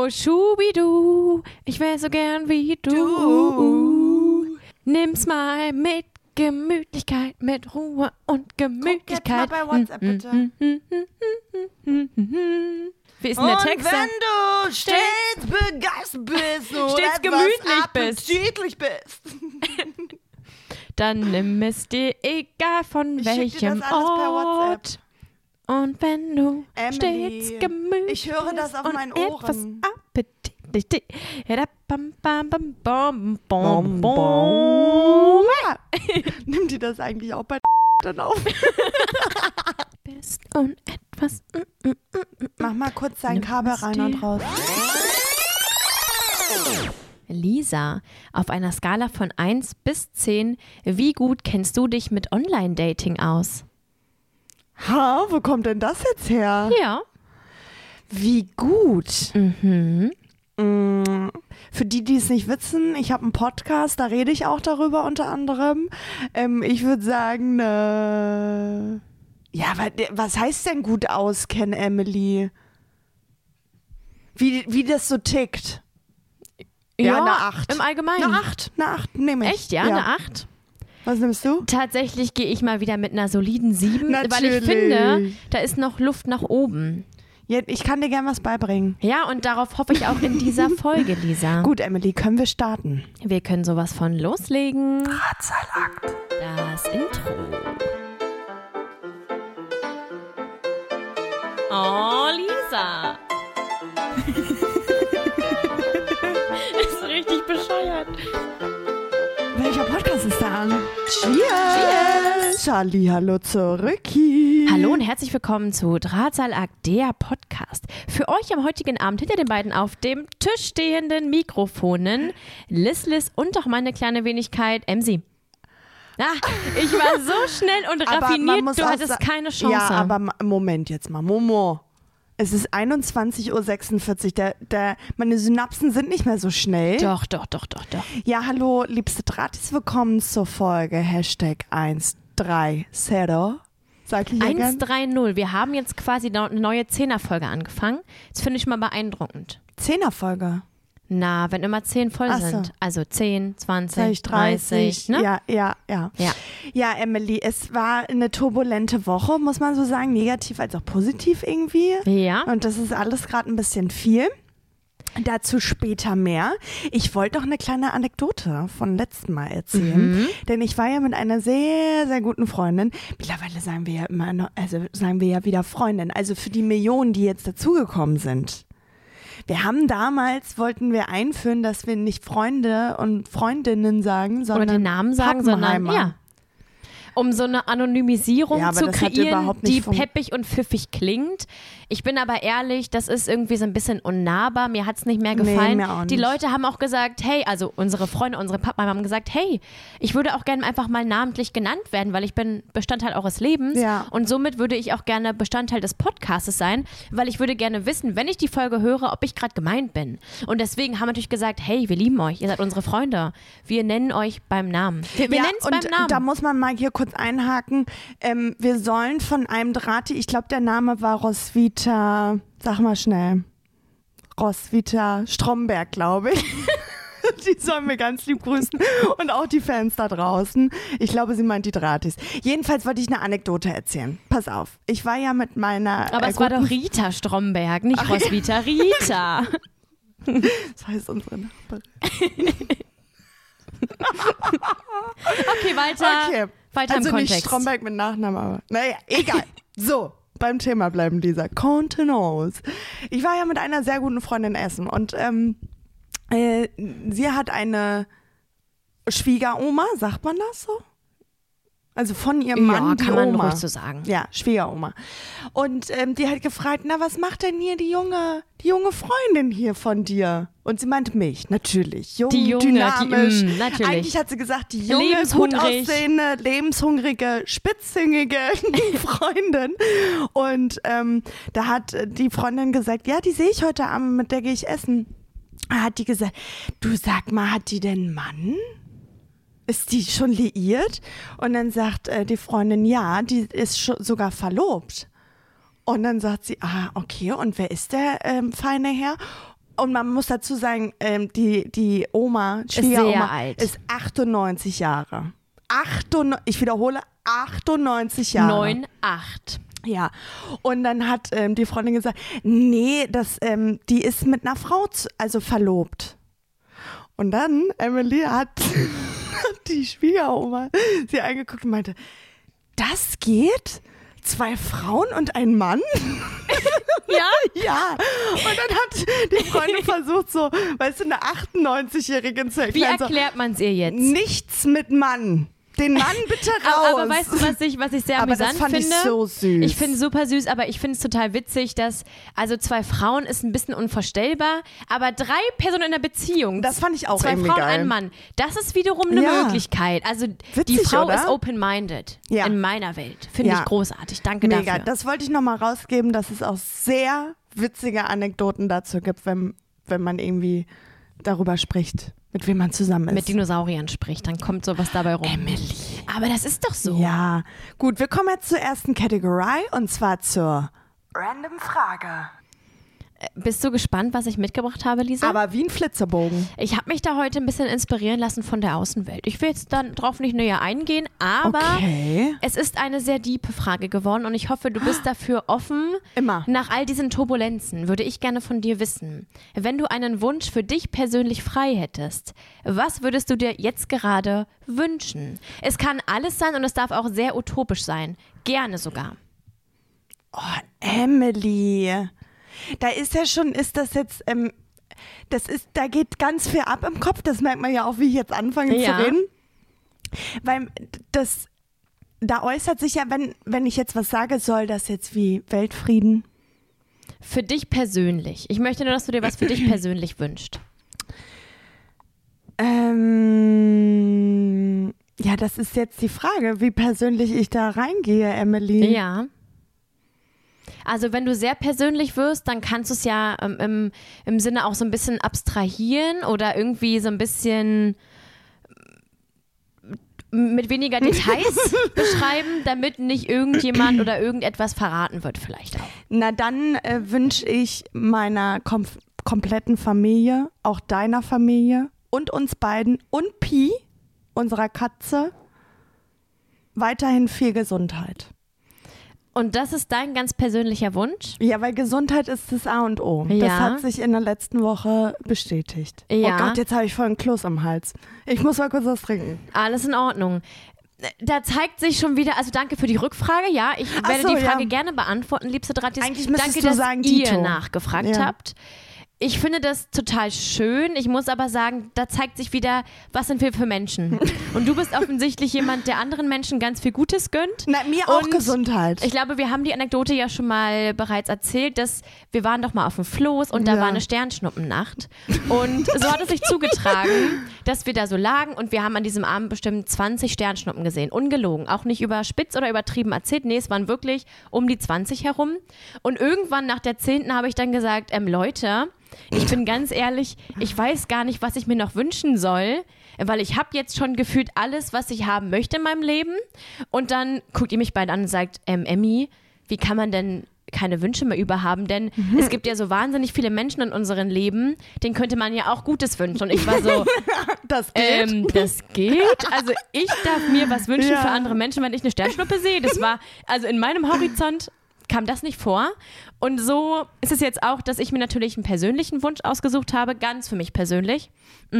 Oh, Schubidu, ich wär so gern wie du. Nimm's mal mit Gemütlichkeit, mit Ruhe und Gemütlichkeit. Guck jetzt mal bei WhatsApp, bitte. Wie ist denn der Text? Und wenn du stets begeistert bist und Stets etwas gemütlich bist. appetitlich bist. Dann nimm es dir egal von Ich schick dir welchem das alles per WhatsApp. Ort. Und wenn du Emily, stets gemütlich ich höre das auf und meinen etwas Ohren. appetitlich. Nimm die das eigentlich auch bei dann auf? Bist und etwas. Mach mal kurz dein Nimm Kabel es rein und dir. raus. Lisa, auf einer Skala von 1 bis 10, wie gut kennst du dich mit Online-Dating aus? Ha, wo kommt denn das jetzt her? Ja. Wie gut. Mhm. Für die es nicht wissen, ich habe einen Podcast, da rede ich auch darüber unter anderem. Ich würde sagen, ja, was heißt denn gut auskennen, Emily? Wie das so tickt. Ja, eine 8. Im Allgemeinen. Eine 8 nehme ich. Echt, ja, eine 8? Was nimmst du? Tatsächlich gehe ich mal wieder mit einer soliden 7, weil ich Natürlich. finde, da ist noch Luft nach oben. Ja, ich kann dir gern was beibringen. Ja, und darauf hoffe ich auch in dieser Folge, Lisa. Gut, Emily, können wir starten? Wir können sowas von loslegen. Drahtseilakt. Das Intro. Oh, Lisa. Ist richtig bescheuert. Welcher Podcast ist da an? Cheers! Charlie, hallo zurücki. Hallo und herzlich willkommen zu Drahtseilakt, der Podcast. Für euch am heutigen Abend hinter den beiden auf dem Tisch stehenden Mikrofonen Liz und auch meine kleine Wenigkeit Emsi. Ich war so schnell und Aber man raffiniert, muss du auch hattest keine Chance. Ja, aber Moment jetzt mal. Momo. Es ist 21.46 Uhr. Meine Synapsen sind nicht mehr so schnell. Doch. Ja, hallo, liebste Drahtis, willkommen zur Folge Hashtag 130. Sag ich ja gern. 130. Wir haben jetzt quasi eine neue 10er-Folge angefangen. Das finde ich mal beeindruckend. 10er-Folge. Na, wenn immer 10 voll Ach so. sind. Also 10, 20, 30, ne? Ja. Ja. Ja, Emily, es war eine turbulente Woche, muss man so sagen. Negativ als auch positiv irgendwie. Ja. Und das ist alles gerade ein bisschen viel. Dazu später mehr. Ich wollte noch eine kleine Anekdote von letztem Mal erzählen, denn ich war ja mit einer sehr, sehr guten Freundin. Mittlerweile sagen wir ja immer noch, also sagen wir ja wieder Freundin, also für die Millionen, die jetzt dazugekommen sind. Wir haben damals, wollten wir einführen, dass wir nicht Freunde und Freundinnen sagen, sondern Oder den Namen sagen, sondern Pappenheimer. ja. Um so eine Anonymisierung Ja, aber zu das hat kreieren, überhaupt nicht die peppig und pfiffig klingt. Ich bin aber ehrlich, das ist irgendwie so ein bisschen unnahbar. Mir hat es nicht mehr gefallen. mir auch Die nicht. Leute haben auch gesagt, hey, also unsere Freunde, unsere Pappen haben gesagt, hey, ich würde auch gerne einfach mal namentlich genannt werden, weil ich bin Bestandteil eures Lebens. Ja. Und somit würde ich auch gerne Bestandteil des Podcastes sein, weil ich würde gerne wissen, wenn ich die Folge höre, ob ich gerade gemeint bin. Und deswegen haben wir natürlich gesagt, hey, wir lieben euch, ihr seid unsere Freunde. Wir nennen euch beim Namen. Wir nennen es beim Namen. Da muss man mal hier kurz einhaken. Wir sollen von einem Drahti, ich glaube, der Name war Roswitha, sag mal schnell. Roswitha Stromberg, glaube ich. Die sollen wir ganz lieb grüßen. Und auch die Fans da draußen. Ich glaube, sie meint die Drahtis. Jedenfalls wollte ich eine Anekdote erzählen. Pass auf. Ich war ja mit meiner. Aber es war doch Rita Stromberg, nicht Roswitha. Rita. Das heißt unsere Nachbarin. Okay, weiter. Weiter Also im nicht Kontext. Stromberg mit Nachnamen, aber naja, egal. So, beim Thema bleiben, Lisa. Contenance. Ich war ja mit einer sehr guten Freundin essen und sie hat eine Schwiegeroma, sagt man das so? Also von ihrem Mann, die kann man Oma. ruhig so sagen. Ja, Schwiegeroma. Und die hat gefragt, na, was macht denn hier die junge Freundin hier von dir? Und sie meinte mich, natürlich. Jung, Die junge, dynamisch. natürlich. Eigentlich hat sie gesagt, die junge, gut Lebenshungrig. aussehende, lebenshungrige, spitzhängige Freundin. Und da hat die Freundin gesagt, ja, die sehe ich heute Abend, mit der gehe ich essen. Da hat die gesagt, du, sag mal, hat die denn einen Mann? Ist die schon liiert? Und dann sagt die Freundin, ja, die ist sogar verlobt. Und dann sagt sie, okay, und wer ist der feine Herr? Und man muss dazu sagen, die Oma, sehr Schwiegeroma, alt. ist 98 Jahre. Ich wiederhole, 98 Jahre. 9, 8. Ja, und dann hat die Freundin gesagt, nee, die ist mit einer Frau verlobt. Und dann, Emily hat die Schwiegeroma sie angeguckt und meinte, das geht? 2 Frauen und ein Mann? Ja? Ja. Und dann hat die Freundin versucht, so, weißt du, eine 98-Jährige zu erklären. Wie erklärt man es ihr jetzt? Nichts mit Mann. Den Mann bitte raus. Aber weißt du, was ich sehr aber amüsant das fand finde? Ich so süß. Ich finde es super süß, aber ich finde es total witzig, dass, also 2 Frauen ist ein bisschen unvorstellbar, aber 3 Personen in der Beziehung. Das fand ich auch 2 irgendwie Frauen, geil. ein Mann. Das ist wiederum eine Möglichkeit. Also Witzig, die Frau oder? ist open-minded in meiner Welt. Finde ich großartig. Danke Mega. dafür. Das wollte ich nochmal rausgeben, dass es auch sehr witzige Anekdoten dazu gibt, wenn man irgendwie darüber spricht, mit wem man zusammen ist. Mit Dinosauriern spricht, dann kommt sowas dabei rum. Emily. Aber das ist doch so. Ja, gut, wir kommen jetzt zur ersten Kategorie und zwar zur Random Frage. Bist du gespannt, was ich mitgebracht habe, Lisa? Aber wie ein Flitzebogen. Ich habe mich da heute ein bisschen inspirieren lassen von der Außenwelt. Ich will jetzt dann drauf nicht näher eingehen, aber es ist eine sehr diepe Frage geworden und ich hoffe, du bist dafür offen. Immer. Nach all diesen Turbulenzen würde ich gerne von dir wissen, wenn du einen Wunsch für dich persönlich frei hättest, was würdest du dir jetzt gerade wünschen? Es kann alles sein und es darf auch sehr utopisch sein. Gerne sogar. Oh, Emily. Da ist ja schon, ist das jetzt, da geht ganz viel ab im Kopf, das merkt man ja auch, wie ich jetzt anfange zu reden. Weil da äußert sich ja, wenn ich jetzt was sage, soll das jetzt wie Weltfrieden? Für dich persönlich. Ich möchte nur, dass du dir was für dich persönlich wünschst. Ja, das ist jetzt die Frage, wie persönlich ich da reingehe, Emily. Ja. Also wenn du sehr persönlich wirst, dann kannst du es ja im Sinne auch so ein bisschen abstrahieren oder irgendwie so ein bisschen mit weniger Details beschreiben, damit nicht irgendjemand oder irgendetwas verraten wird vielleicht auch. Na dann wünsche ich meiner kompletten Familie, auch deiner Familie und uns beiden und Pi, unserer Katze, weiterhin viel Gesundheit. Und das ist dein ganz persönlicher Wunsch? Ja, weil Gesundheit ist das A und O. Ja. Das hat sich in der letzten Woche bestätigt. Ja. Oh Gott, jetzt habe ich voll einen Kloß am Hals. Ich muss mal kurz was trinken. Alles in Ordnung. Da zeigt sich schon wieder, also danke für die Rückfrage, ja, ich werde die Frage gerne beantworten, liebste Dratis. Eigentlich müsstest danke, du dass sagen, ihr Tito. nachgefragt habt. Ich finde das total schön. Ich muss aber sagen, da zeigt sich wieder, was sind wir für Menschen. Und du bist offensichtlich jemand, der anderen Menschen ganz viel Gutes gönnt. Na, mir auch Und Gesundheit. Ich glaube, wir haben die Anekdote ja schon mal bereits erzählt, dass wir waren doch mal auf dem Floß und da war eine Sternschnuppennacht. Und so hat es sich zugetragen, dass wir da so lagen und wir haben an diesem Abend bestimmt 20 Sternschnuppen gesehen. Ungelogen. Auch nicht überspitzt oder übertrieben erzählt. Nee, es waren wirklich um die 20 herum. Und irgendwann nach der 10. habe ich dann gesagt, Leute, ich bin ganz ehrlich, ich weiß gar nicht, was ich mir noch wünschen soll, weil ich habe jetzt schon gefühlt alles, was ich haben möchte in meinem Leben. Und dann guckt ihr mich beide an und sagt, Emmy, wie kann man denn keine Wünsche mehr überhaben? Denn es gibt ja so wahnsinnig viele Menschen in unserem Leben, denen könnte man ja auch Gutes wünschen. Und ich war so, das geht. Das geht? Also ich darf mir was wünschen für andere Menschen, wenn ich eine Sternschnuppe sehe. Das war, also in meinem Horizont kam das nicht vor. Und so ist es jetzt auch, dass ich mir natürlich einen persönlichen Wunsch ausgesucht habe, ganz für mich persönlich.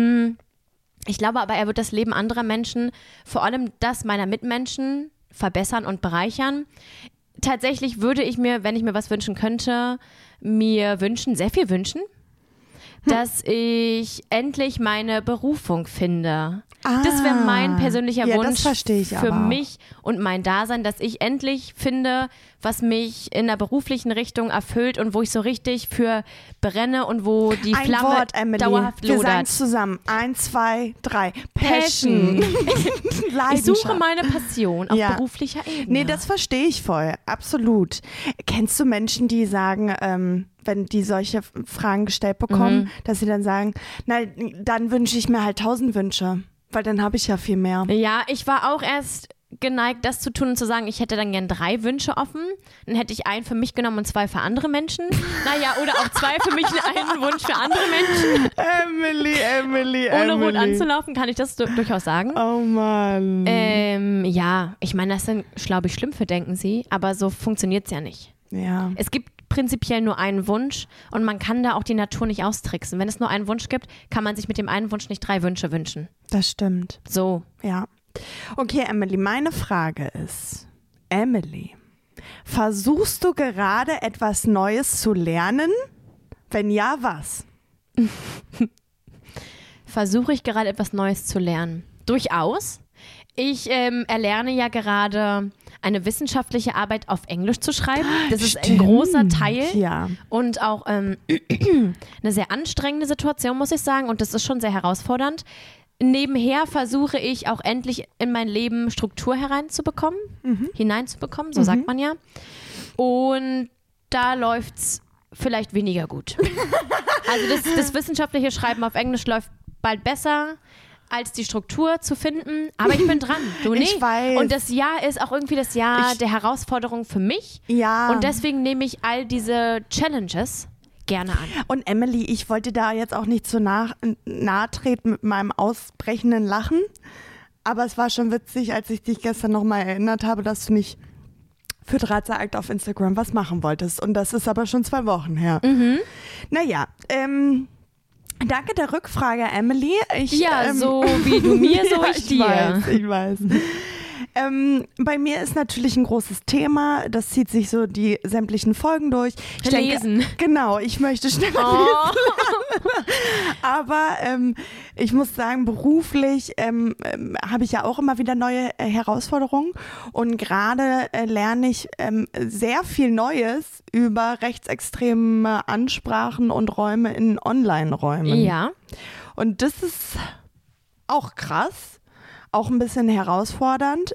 Ich glaube aber, er wird das Leben anderer Menschen, vor allem das meiner Mitmenschen, verbessern und bereichern. Tatsächlich würde ich mir, wenn ich mir was wünschen könnte, mir wünschen, sehr viel wünschen, dass ich endlich meine Berufung finde. Das wäre mein persönlicher Wunsch für mich und mein Dasein, dass ich endlich finde, was mich in der beruflichen Richtung erfüllt und wo ich so richtig für brenne und wo die Flamme dauerhaft lodert. Wir sagen zusammen. 1, 2, 3. Passion. Ich suche meine Passion auf beruflicher Ebene. Nee, das verstehe ich voll. Absolut. Kennst du Menschen, die sagen, wenn die solche Fragen gestellt bekommen, dass sie dann sagen, na, dann wünsche ich mir halt 1000 Wünsche. Weil dann habe ich ja viel mehr. Ja, ich war auch erst geneigt, das zu tun und zu sagen, ich hätte dann gern 3 Wünsche offen. Dann hätte ich einen für mich genommen und 2 für andere Menschen. Naja, oder auch 2 für mich und einen Wunsch für andere Menschen. Emily. Ohne rot anzulaufen, kann ich das durchaus sagen. Oh Mann. Ja, ich meine, das sind, glaube ich, Schlümpfe, denken sie, aber so funktioniert es ja nicht. Ja. Es gibt prinzipiell nur einen Wunsch und man kann da auch die Natur nicht austricksen. Wenn es nur einen Wunsch gibt, kann man sich mit dem einen Wunsch nicht 3 Wünsche wünschen. Das stimmt. So. Ja. Okay, Emily, meine Frage ist, Emily, versuchst du gerade etwas Neues zu lernen? Wenn ja, was? Versuche ich gerade etwas Neues zu lernen? Durchaus. Ich erlerne ja gerade eine wissenschaftliche Arbeit auf Englisch zu schreiben. Das ist ein großer Teil und auch eine sehr anstrengende Situation, muss ich sagen. Und das ist schon sehr herausfordernd. Nebenher versuche ich auch endlich in mein Leben Struktur hineinzubekommen, so sagt man ja. Und da läuft's vielleicht weniger gut. Also das wissenschaftliche Schreiben auf Englisch läuft bald besser, als die Struktur zu finden. Aber ich bin dran, du nicht. Ich weiß. Und das Jahr ist auch irgendwie das Jahr der Herausforderung für mich. Ja. Und deswegen nehme ich all diese Challenges gerne an. Und Emily, ich wollte da jetzt auch nicht so nahe treten mit meinem ausbrechenden Lachen. Aber es war schon witzig, als ich dich gestern nochmal erinnert habe, dass du nicht für Drahtseilakt auf Instagram was machen wolltest. Und das ist aber schon 2 Wochen her. Naja, danke der Rückfrage, Emily. So wie du mir, so ich dir. Ich weiß. Bei mir ist natürlich ein großes Thema, das zieht sich so die sämtlichen Folgen durch. Lesen. Genau, ich möchte schneller lesen. Aber ich muss sagen, beruflich habe ich ja auch immer wieder neue Herausforderungen und gerade lerne ich sehr viel Neues über rechtsextreme Ansprachen und Räume in Online-Räumen. Ja. Und das ist auch krass. Auch ein bisschen herausfordernd,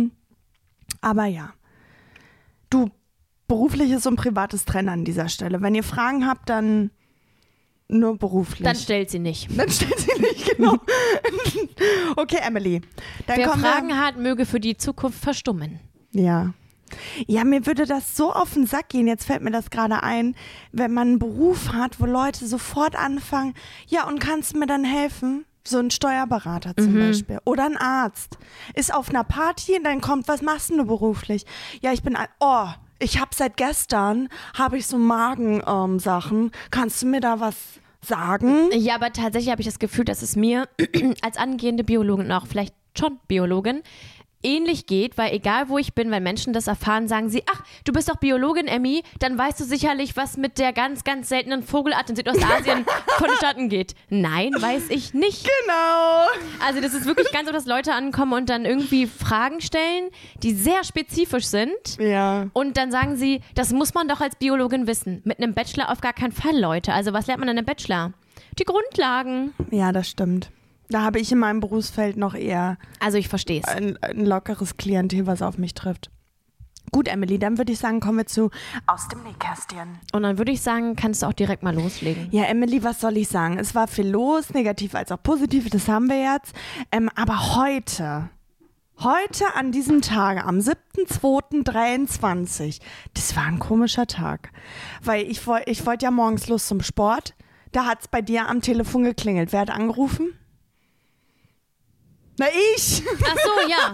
aber ja. Du, berufliches und privates trennen an dieser Stelle. Wenn ihr Fragen habt, dann nur beruflich. Dann stellt sie nicht. Genau. Okay, Emily. Wer Fragen hat, möge für die Zukunft verstummen. Ja. Ja, mir würde das so auf den Sack gehen, jetzt fällt mir das gerade ein, wenn man einen Beruf hat, wo Leute sofort anfangen, ja, und kannst du mir dann helfen? So ein Steuerberater zum Beispiel oder ein Arzt ist auf einer Party und dann kommt, was machst du beruflich? Ja, ich habe seit gestern, so Magensachen. Kannst du mir da was sagen? Ja, aber tatsächlich habe ich das Gefühl, dass es mir als angehende Biologin und auch vielleicht schon Biologin ähnlich geht, weil egal wo ich bin, wenn Menschen das erfahren, sagen sie, ach, du bist doch Biologin, Emmy, dann weißt du sicherlich, was mit der ganz, ganz seltenen Vogelart in Südostasien vonstatten geht. Nein, weiß ich nicht. Genau. Also das ist wirklich ganz so, dass Leute ankommen und dann irgendwie Fragen stellen, die sehr spezifisch sind. Ja. Und dann sagen sie, das muss man doch als Biologin wissen. Mit einem Bachelor auf gar keinen Fall, Leute. Also was lernt man in einem Bachelor? Die Grundlagen. Ja, das stimmt. Da habe ich in meinem Berufsfeld noch eher ich verstehe es. Ein lockeres Klientel, was auf mich trifft. Gut, Emily, dann würde ich sagen, kommen wir zu Aus dem Nähkästchen. Und dann würde ich sagen, kannst du auch direkt mal loslegen. Ja, Emily, was soll ich sagen? Es war viel los, negativ als auch positiv, das haben wir jetzt. Aber heute an diesem Tag, am 7.2.23, das war ein komischer Tag. Weil ich wollte ja morgens los zum Sport. Da hat es bei dir am Telefon geklingelt. Wer hat angerufen? Na, ich! Ach so, ja.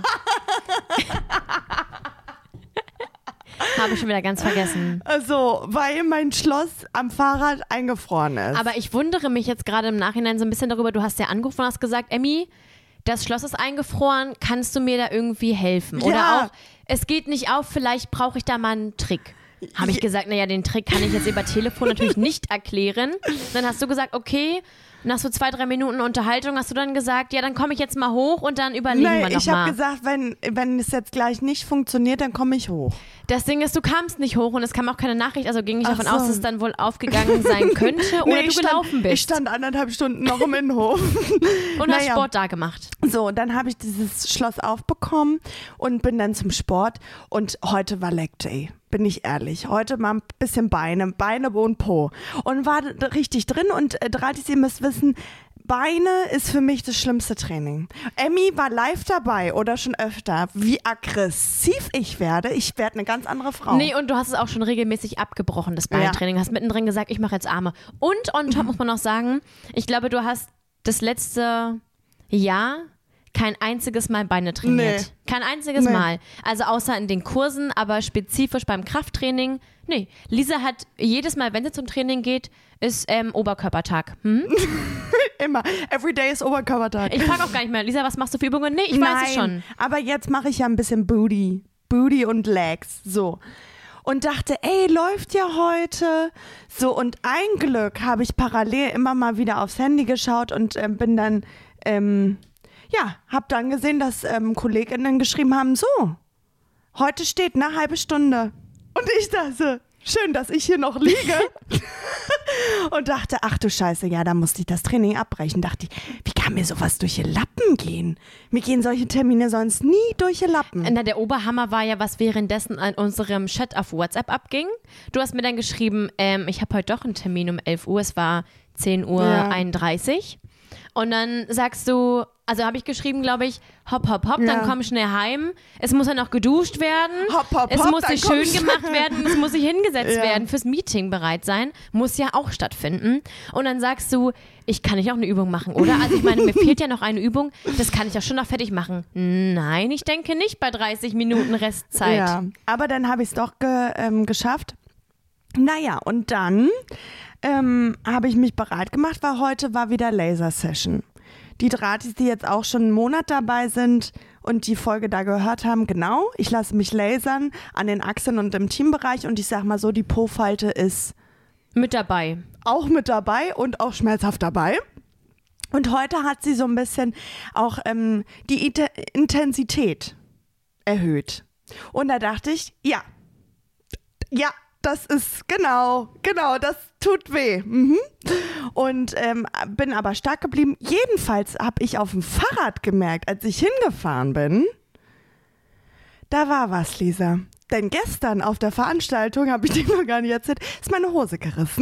Habe ich schon wieder ganz vergessen. Also, weil mein Schloss am Fahrrad eingefroren ist. Aber ich wundere mich jetzt gerade im Nachhinein so ein bisschen darüber, du hast ja angerufen und hast gesagt, Emmy, das Schloss ist eingefroren, kannst du mir da irgendwie helfen? Oder Ja. auch, es geht nicht auf, vielleicht brauche ich da mal einen Trick. Habe ich gesagt, naja, den Trick kann ich jetzt über Telefon natürlich nicht erklären. Dann hast du gesagt, okay, nach so 2-3 Minuten Unterhaltung hast du dann gesagt, ja, dann komme ich jetzt mal hoch und dann überlegen wir nochmal. Ich habe gesagt, wenn es jetzt gleich nicht funktioniert, dann komme ich hoch. Das Ding ist, du kamst nicht hoch und es kam auch keine Nachricht, also ging ich davon aus, dass es dann wohl aufgegangen sein könnte oder du gelaufen bist. Ich stand 1,5 Stunden noch im Innenhof. Und hast Sport da gemacht. So, dann habe ich dieses Schloss aufbekommen und bin dann zum Sport und heute war Leg Day. Bin ich ehrlich. Heute mal ein bisschen Beine und Po. Und war richtig drin und Dratis, ihr müsst wissen, Beine ist für mich das schlimmste Training. Emmy war live dabei oder schon öfter. Wie aggressiv ich werde eine ganz andere Frau. Nee, und du hast es auch schon regelmäßig abgebrochen, das Beintraining. Hast mittendrin gesagt, ich mache jetzt Arme. Und on top muss man noch sagen, ich glaube, du hast das letzte Jahr kein einziges Mal Beine trainiert. Nee. Kein einziges Mal. Also außer in den Kursen, aber spezifisch beim Krafttraining. Nee, Lisa hat jedes Mal, wenn sie zum Training geht, ist Oberkörpertag. Immer. Everyday ist Oberkörpertag. Ich frage auch gar nicht mehr, Lisa, was machst du für Übungen? Nee, ich weiß es schon. Aber jetzt mache ich ja ein bisschen Booty und Legs. So. Und dachte, ey, läuft ja heute. So, und ein Glück habe ich parallel immer mal wieder aufs Handy geschaut und bin dann, habe dann gesehen, dass KollegInnen geschrieben haben, so, heute steht eine halbe Stunde. Und ich dachte, schön, dass ich hier noch liege. Und dachte, ach du Scheiße, ja, da musste ich das Training abbrechen. Dachte ich, wie kann mir sowas durch die Lappen gehen? Mir gehen solche Termine sonst nie durch die Lappen. Na, der Oberhammer war ja, was währenddessen an unserem Chat auf WhatsApp abging. Du hast mir dann geschrieben, ich habe heute doch einen Termin um 11 Uhr, es war 10:31 Uhr. Und dann sagst du, also habe ich geschrieben, glaube ich, hopp, hopp, hopp, dann komm schnell heim. Es muss ja noch geduscht werden. Hopp, hopp, es hopp, muss sich schön gemacht werden. Es muss sich hingesetzt werden, fürs Meeting bereit sein. Muss ja auch stattfinden. Und dann sagst du, ich kann nicht auch eine Übung machen, oder? Also ich meine, mir fehlt ja noch eine Übung. Das kann ich doch schon noch fertig machen. Nein, ich denke nicht bei 30 Minuten Restzeit. Ja, aber dann habe ich es doch geschafft. Naja, und dann habe ich mich bereit gemacht, weil heute war wieder Laser-Session. Die Drahtis, die jetzt auch schon einen Monat dabei sind und die Folge da gehört haben, genau, ich lasse mich lasern an den Achseln und im Teambereich und ich sag mal so, die Po-Falte ist mit dabei. Auch mit dabei und auch schmerzhaft dabei. Und heute hat sie so ein bisschen auch die Intensität erhöht. Und da dachte ich, ja, das ist genau, das tut weh. Und bin aber stark geblieben. Jedenfalls habe ich auf dem Fahrrad gemerkt, als ich hingefahren bin, da war was, Lisa. Denn gestern auf der Veranstaltung, habe ich dir noch gar nicht erzählt, ist meine Hose gerissen.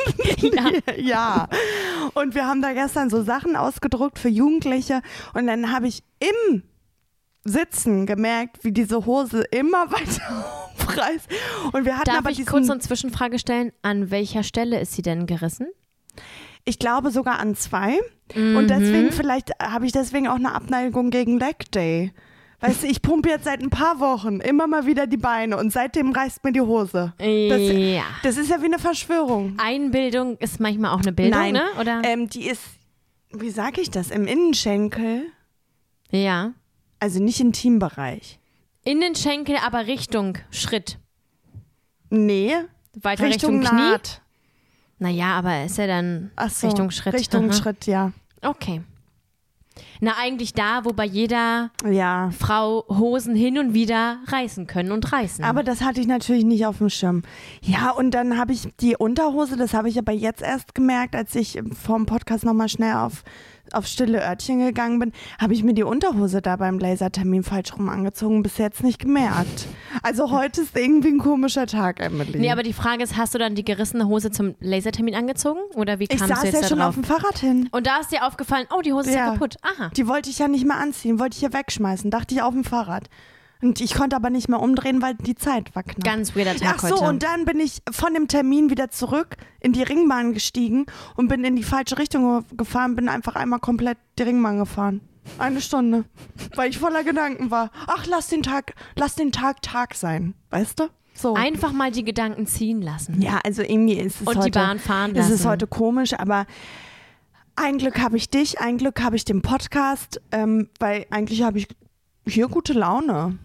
Ja. Und wir haben da gestern so Sachen ausgedruckt für Jugendliche und dann habe ich im Sitzen gemerkt, wie diese Hose immer weiter aufreißt. Und wir hatten Darf ich kurz eine Zwischenfrage stellen? An welcher Stelle ist sie denn gerissen? Ich glaube sogar an 2. Und deswegen, vielleicht habe ich deswegen auch eine Abneigung gegen Leg Day. Weißt du, ich pumpe jetzt seit ein paar Wochen immer mal wieder die Beine und seitdem reißt mir die Hose. Das ist ja wie eine Verschwörung. Einbildung ist manchmal auch eine Bildung, Nein, ne? Oder? Die ist, wie sage ich das, im Innenschenkel. Ja. Also nicht im Teambereich. Innenschenkel, aber Richtung Schritt. Nee. Weiter Richtung Knie? Naht. Naja, aber ist ja dann Richtung Schritt. Richtung Schritt, ja. Okay. Na, eigentlich da, wo bei jeder Ja. Frau Hosen hin und wieder reißen können und reißen. Aber das hatte ich natürlich nicht auf dem Schirm. Ja, und dann habe ich die Unterhose, das habe ich aber jetzt erst gemerkt, als ich vorm Podcast nochmal schnell auf stille Örtchen gegangen bin, habe ich mir die Unterhose da beim Lasertermin falsch rum angezogen, bis jetzt nicht gemerkt. Also heute ist irgendwie ein komischer Tag, Emily. Nee, aber die Frage ist, hast du dann die gerissene Hose zum Lasertermin angezogen? Oder wie kamst du jetzt da drauf? Ich saß ja schon auf dem Fahrrad hin. Und da ist dir aufgefallen, oh, die Hose ist ja kaputt. Aha. Die wollte ich ja nicht mehr anziehen, wollte ich hier wegschmeißen, dachte ich auf dem Fahrrad. Und ich konnte aber nicht mehr umdrehen, weil die Zeit war knapp. Ganz weirder Tag heute. Ach so, und dann bin ich von dem Termin wieder zurück in die Ringbahn gestiegen und bin in die falsche Richtung gefahren, bin einfach einmal komplett die Ringbahn gefahren. 1 Stunde, weil ich voller Gedanken war. Ach, lass den Tag sein, weißt du? So. Einfach mal die Gedanken ziehen lassen. Ja, also irgendwie ist es und heute, die Bahn fahren lassen. Ist es heute komisch, aber ein Glück habe ich dich, ein Glück habe ich den Podcast, weil eigentlich habe ich hier gute Laune.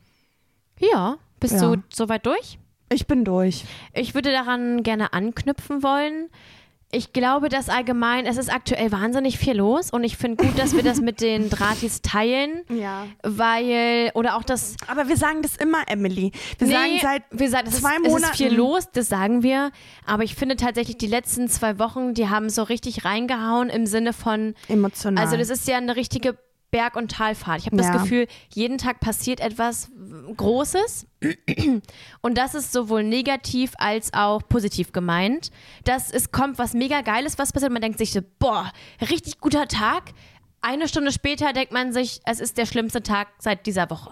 Ja, bist du soweit durch? Ich bin durch. Ich würde daran gerne anknüpfen wollen. Ich glaube, dass allgemein, es ist aktuell wahnsinnig viel los und ich finde gut, dass wir das mit den Drahtis teilen, weil, oder auch das... Aber wir sagen das immer, Emily. Wir sagen seit 2 Monaten... Es ist viel los, das sagen wir, aber ich finde tatsächlich die letzten 2 Wochen, die haben so richtig reingehauen im Sinne von... Emotional. Also das ist ja eine richtige Berg- und Talfahrt. Ich habe das Gefühl, jeden Tag passiert etwas Großes und das ist sowohl negativ als auch positiv gemeint. Es kommt was mega Geiles, was passiert und man denkt sich so, boah, richtig guter Tag. Eine Stunde später denkt man sich, es ist der schlimmste Tag seit dieser Woche.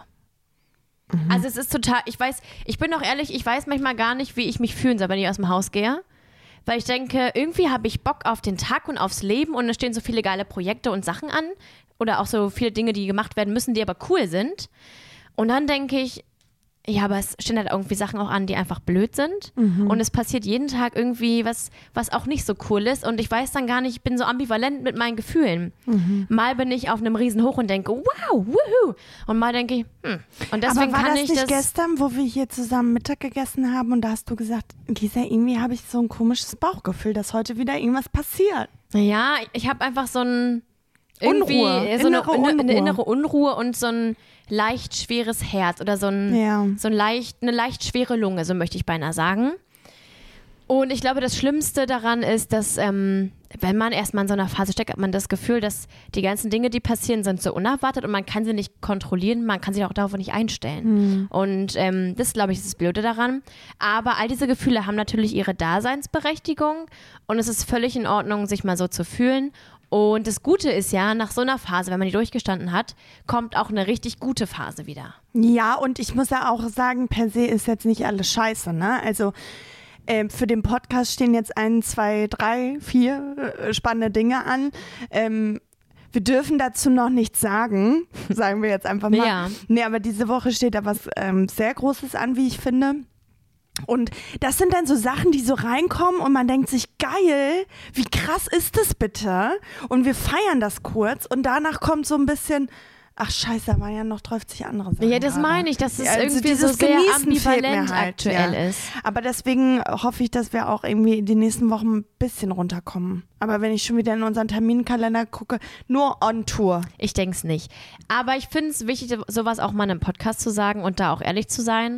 Also es ist total, ich bin auch ehrlich, ich weiß manchmal gar nicht, wie ich mich fühlen soll, wenn ich aus dem Haus gehe. Weil ich denke, irgendwie habe ich Bock auf den Tag und aufs Leben und es stehen so viele geile Projekte und Sachen an oder auch so viele Dinge, die gemacht werden müssen, die aber cool sind. Und dann denke ich, ja, aber es stehen halt irgendwie Sachen auch an, die einfach blöd sind. Und es passiert jeden Tag irgendwie was auch nicht so cool ist. Und ich weiß dann gar nicht, ich bin so ambivalent mit meinen Gefühlen. Mal bin ich auf einem riesen Hoch und denke, wow, wuhu. Und mal denke ich, Und deswegen aber war kann das ich nicht das gestern, wo wir hier zusammen Mittag gegessen haben und da hast du gesagt, Lisa, irgendwie habe ich so ein komisches Bauchgefühl, dass heute wieder irgendwas passiert. Ja, ich habe einfach so ein irgendwie Unruhe, so eine innere Unruhe und so ein leicht schweres Herz oder eine leicht schwere Lunge, so möchte ich beinahe sagen. Und ich glaube, das Schlimmste daran ist, dass wenn man erstmal in so einer Phase steckt, hat man das Gefühl, dass die ganzen Dinge, die passieren, sind so unerwartet und man kann sie nicht kontrollieren, man kann sich auch darauf nicht einstellen. Und das, glaube ich, ist das Blöde daran. Aber all diese Gefühle haben natürlich ihre Daseinsberechtigung und es ist völlig in Ordnung, sich mal so zu fühlen. Und das Gute ist ja, nach so einer Phase, wenn man die durchgestanden hat, kommt auch eine richtig gute Phase wieder. Ja, und ich muss ja auch sagen, per se ist jetzt nicht alles scheiße, ne? Also für den Podcast stehen jetzt 1, 2, 3, 4 spannende Dinge an. Wir dürfen dazu noch nichts sagen, sagen wir jetzt einfach mal. Ja. Nee, aber diese Woche steht da was sehr Großes an, wie ich finde. Und das sind dann so Sachen, die so reinkommen und man denkt sich, geil, wie krass ist das bitte? Und wir feiern das kurz und danach kommt so ein bisschen, ach scheiße, da waren ja noch 30 andere Sachen. Ja, das meine ich, dass es also irgendwie so sehr Genießen fehlt mir ambivalent halt, aktuell ist. Aber deswegen hoffe ich, dass wir auch irgendwie die nächsten Wochen ein bisschen runterkommen. Aber wenn ich schon wieder in unseren Terminkalender gucke, nur on Tour. Ich denke es nicht. Aber ich finde es wichtig, sowas auch mal in einem Podcast zu sagen und da auch ehrlich zu sein.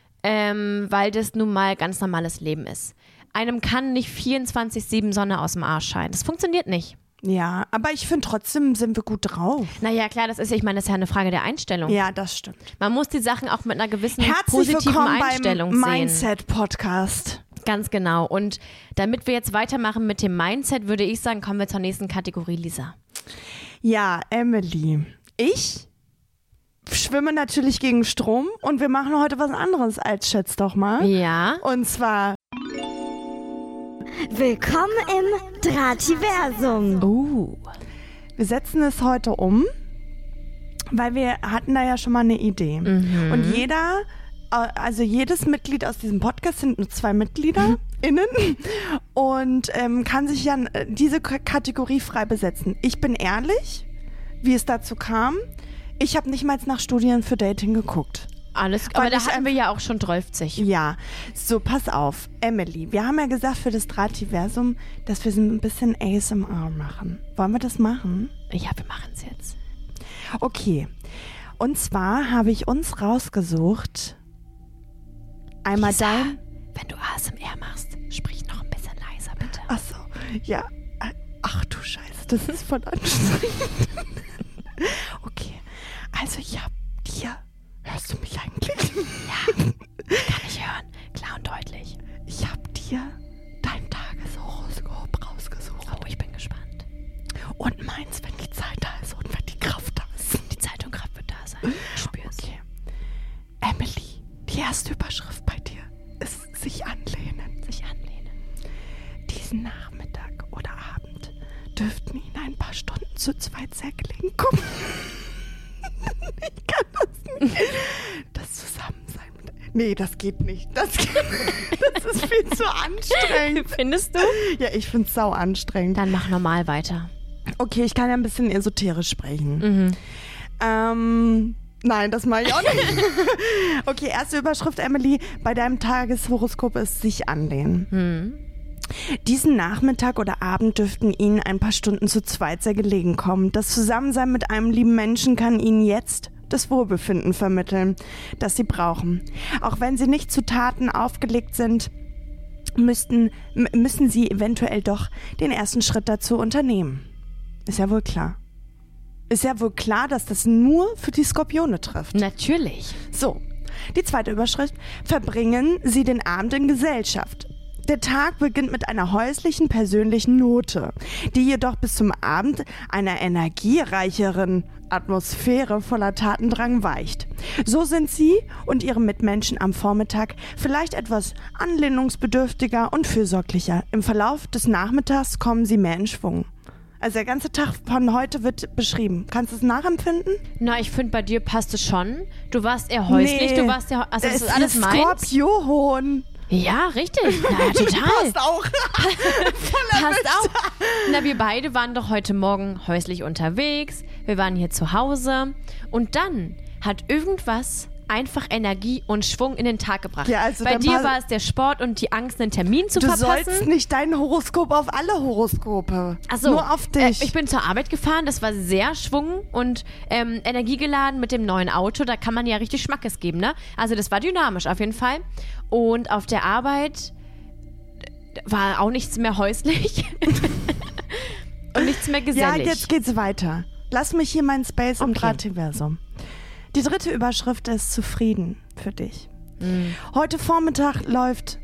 Weil das nun mal ganz normales Leben ist. Einem kann nicht 24/7 Sonne aus dem Arsch scheinen. Das funktioniert nicht. Ja, aber ich finde trotzdem sind wir gut drauf. Naja, klar, das ist ja eine Frage der Einstellung. Ja, das stimmt. Man muss die Sachen auch mit einer gewissen Herzlich positiven willkommen Einstellung beim sehen. Mindset-Podcast. Ganz genau. Und damit wir jetzt weitermachen mit dem Mindset, würde ich sagen, kommen wir zur nächsten Kategorie, Lisa. Ja, Emily. Ich schwimme natürlich gegen Strom und wir machen heute was anderes als schätz doch mal. Ja. Und zwar Willkommen im Drahtiversum. wir setzen es heute um, weil wir hatten da ja schon mal eine Idee. Und jedes Mitglied aus diesem Podcast sind nur 2 Mitglieder innen und kann sich ja diese Kategorie frei besetzen. Ich bin ehrlich, wie es dazu kam. Ich habe nicht mal nach Studien für Dating geguckt. Alles, aber da hatten wir ja auch schon 30. Ja, so pass auf, Emily, wir haben ja gesagt für das Drahtiversum, dass wir so ein bisschen ASMR machen. Wollen wir das machen? Ja, wir machen es jetzt. Okay, und zwar habe ich uns rausgesucht, einmal Lisa, dein... wenn du ASMR machst, sprich noch ein bisschen leiser, bitte. Ach so, ja, ach du Scheiße, das ist voll anstrengend. Okay, also ich habe dir... Hörst du mich eigentlich? Ja, kann ich hören. Klar und deutlich. Ich habe dir dein Tageshoroskop rausgesucht. Oh, ich bin gespannt. Und meins, wenn die Zeit da ist und wenn die Kraft da ist. Die Zeit und Kraft wird da sein. Ich spür's. Okay. Emily, die erste Überschrift bei dir ist sich anlehnen. Sich anlehnen. Diesen Nachmittag oder Abend dürften Ihnen ein paar Stunden zu zweit sehr gelegen kommen. Ich kann das nicht. Das Zusammensein mit... Nee, das geht nicht. Das ist viel zu anstrengend. Findest du? Ja, ich finde es sau anstrengend. Dann mach normal weiter. Okay, ich kann ja ein bisschen esoterisch sprechen. Nein, das mache ich auch nicht. Okay, erste Überschrift, Emily. Bei deinem Tageshoroskop ist sich anlehnen. Diesen Nachmittag oder Abend dürften Ihnen ein paar Stunden zu zweit sehr gelegen kommen. Das Zusammensein mit einem lieben Menschen kann Ihnen jetzt das Wohlbefinden vermitteln, das Sie brauchen. Auch wenn Sie nicht zu Taten aufgelegt sind, müssen Sie eventuell doch den ersten Schritt dazu unternehmen. Ist ja wohl klar. Ist ja wohl klar, dass das nur für die Skorpione trifft. Natürlich. So, die zweite Überschrift. Verbringen Sie den Abend in Gesellschaft. Der Tag beginnt mit einer häuslichen, persönlichen Note, die jedoch bis zum Abend einer energiereicheren Atmosphäre voller Tatendrang weicht. So sind Sie und Ihre Mitmenschen am Vormittag vielleicht etwas anlehnungsbedürftiger und fürsorglicher. Im Verlauf des Nachmittags kommen Sie mehr in Schwung. Also der ganze Tag von heute wird beschrieben. Kannst du es nachempfinden? Na, ich finde, bei dir passt es schon. Du warst eher häuslich, du warst ja... Also das ist alles meins. Skorpion. Ja, richtig. Na, total. Passt auch. Passt auch. Na, wir beide waren doch heute Morgen häuslich unterwegs. Wir waren hier zu Hause. Und dann hat irgendwas einfach Energie und Schwung in den Tag gebracht. Ja, also bei dir war es der Sport und die Angst, einen Termin zu verpassen. Du sollst nicht dein Horoskop auf alle Horoskope. Ach so, nur auf dich. Ich bin zur Arbeit gefahren, das war sehr schwung- und energiegeladen mit dem neuen Auto. Da kann man ja richtig Schmackes geben, ne? Also das war dynamisch auf jeden Fall. Und auf der Arbeit war auch nichts mehr häuslich und nichts mehr gesellig. Ja, jetzt geht's weiter. Lass mich hier meinen Space im Drahtuniversum. Die dritte Überschrift ist zufrieden für dich. Heute Vormittag läuft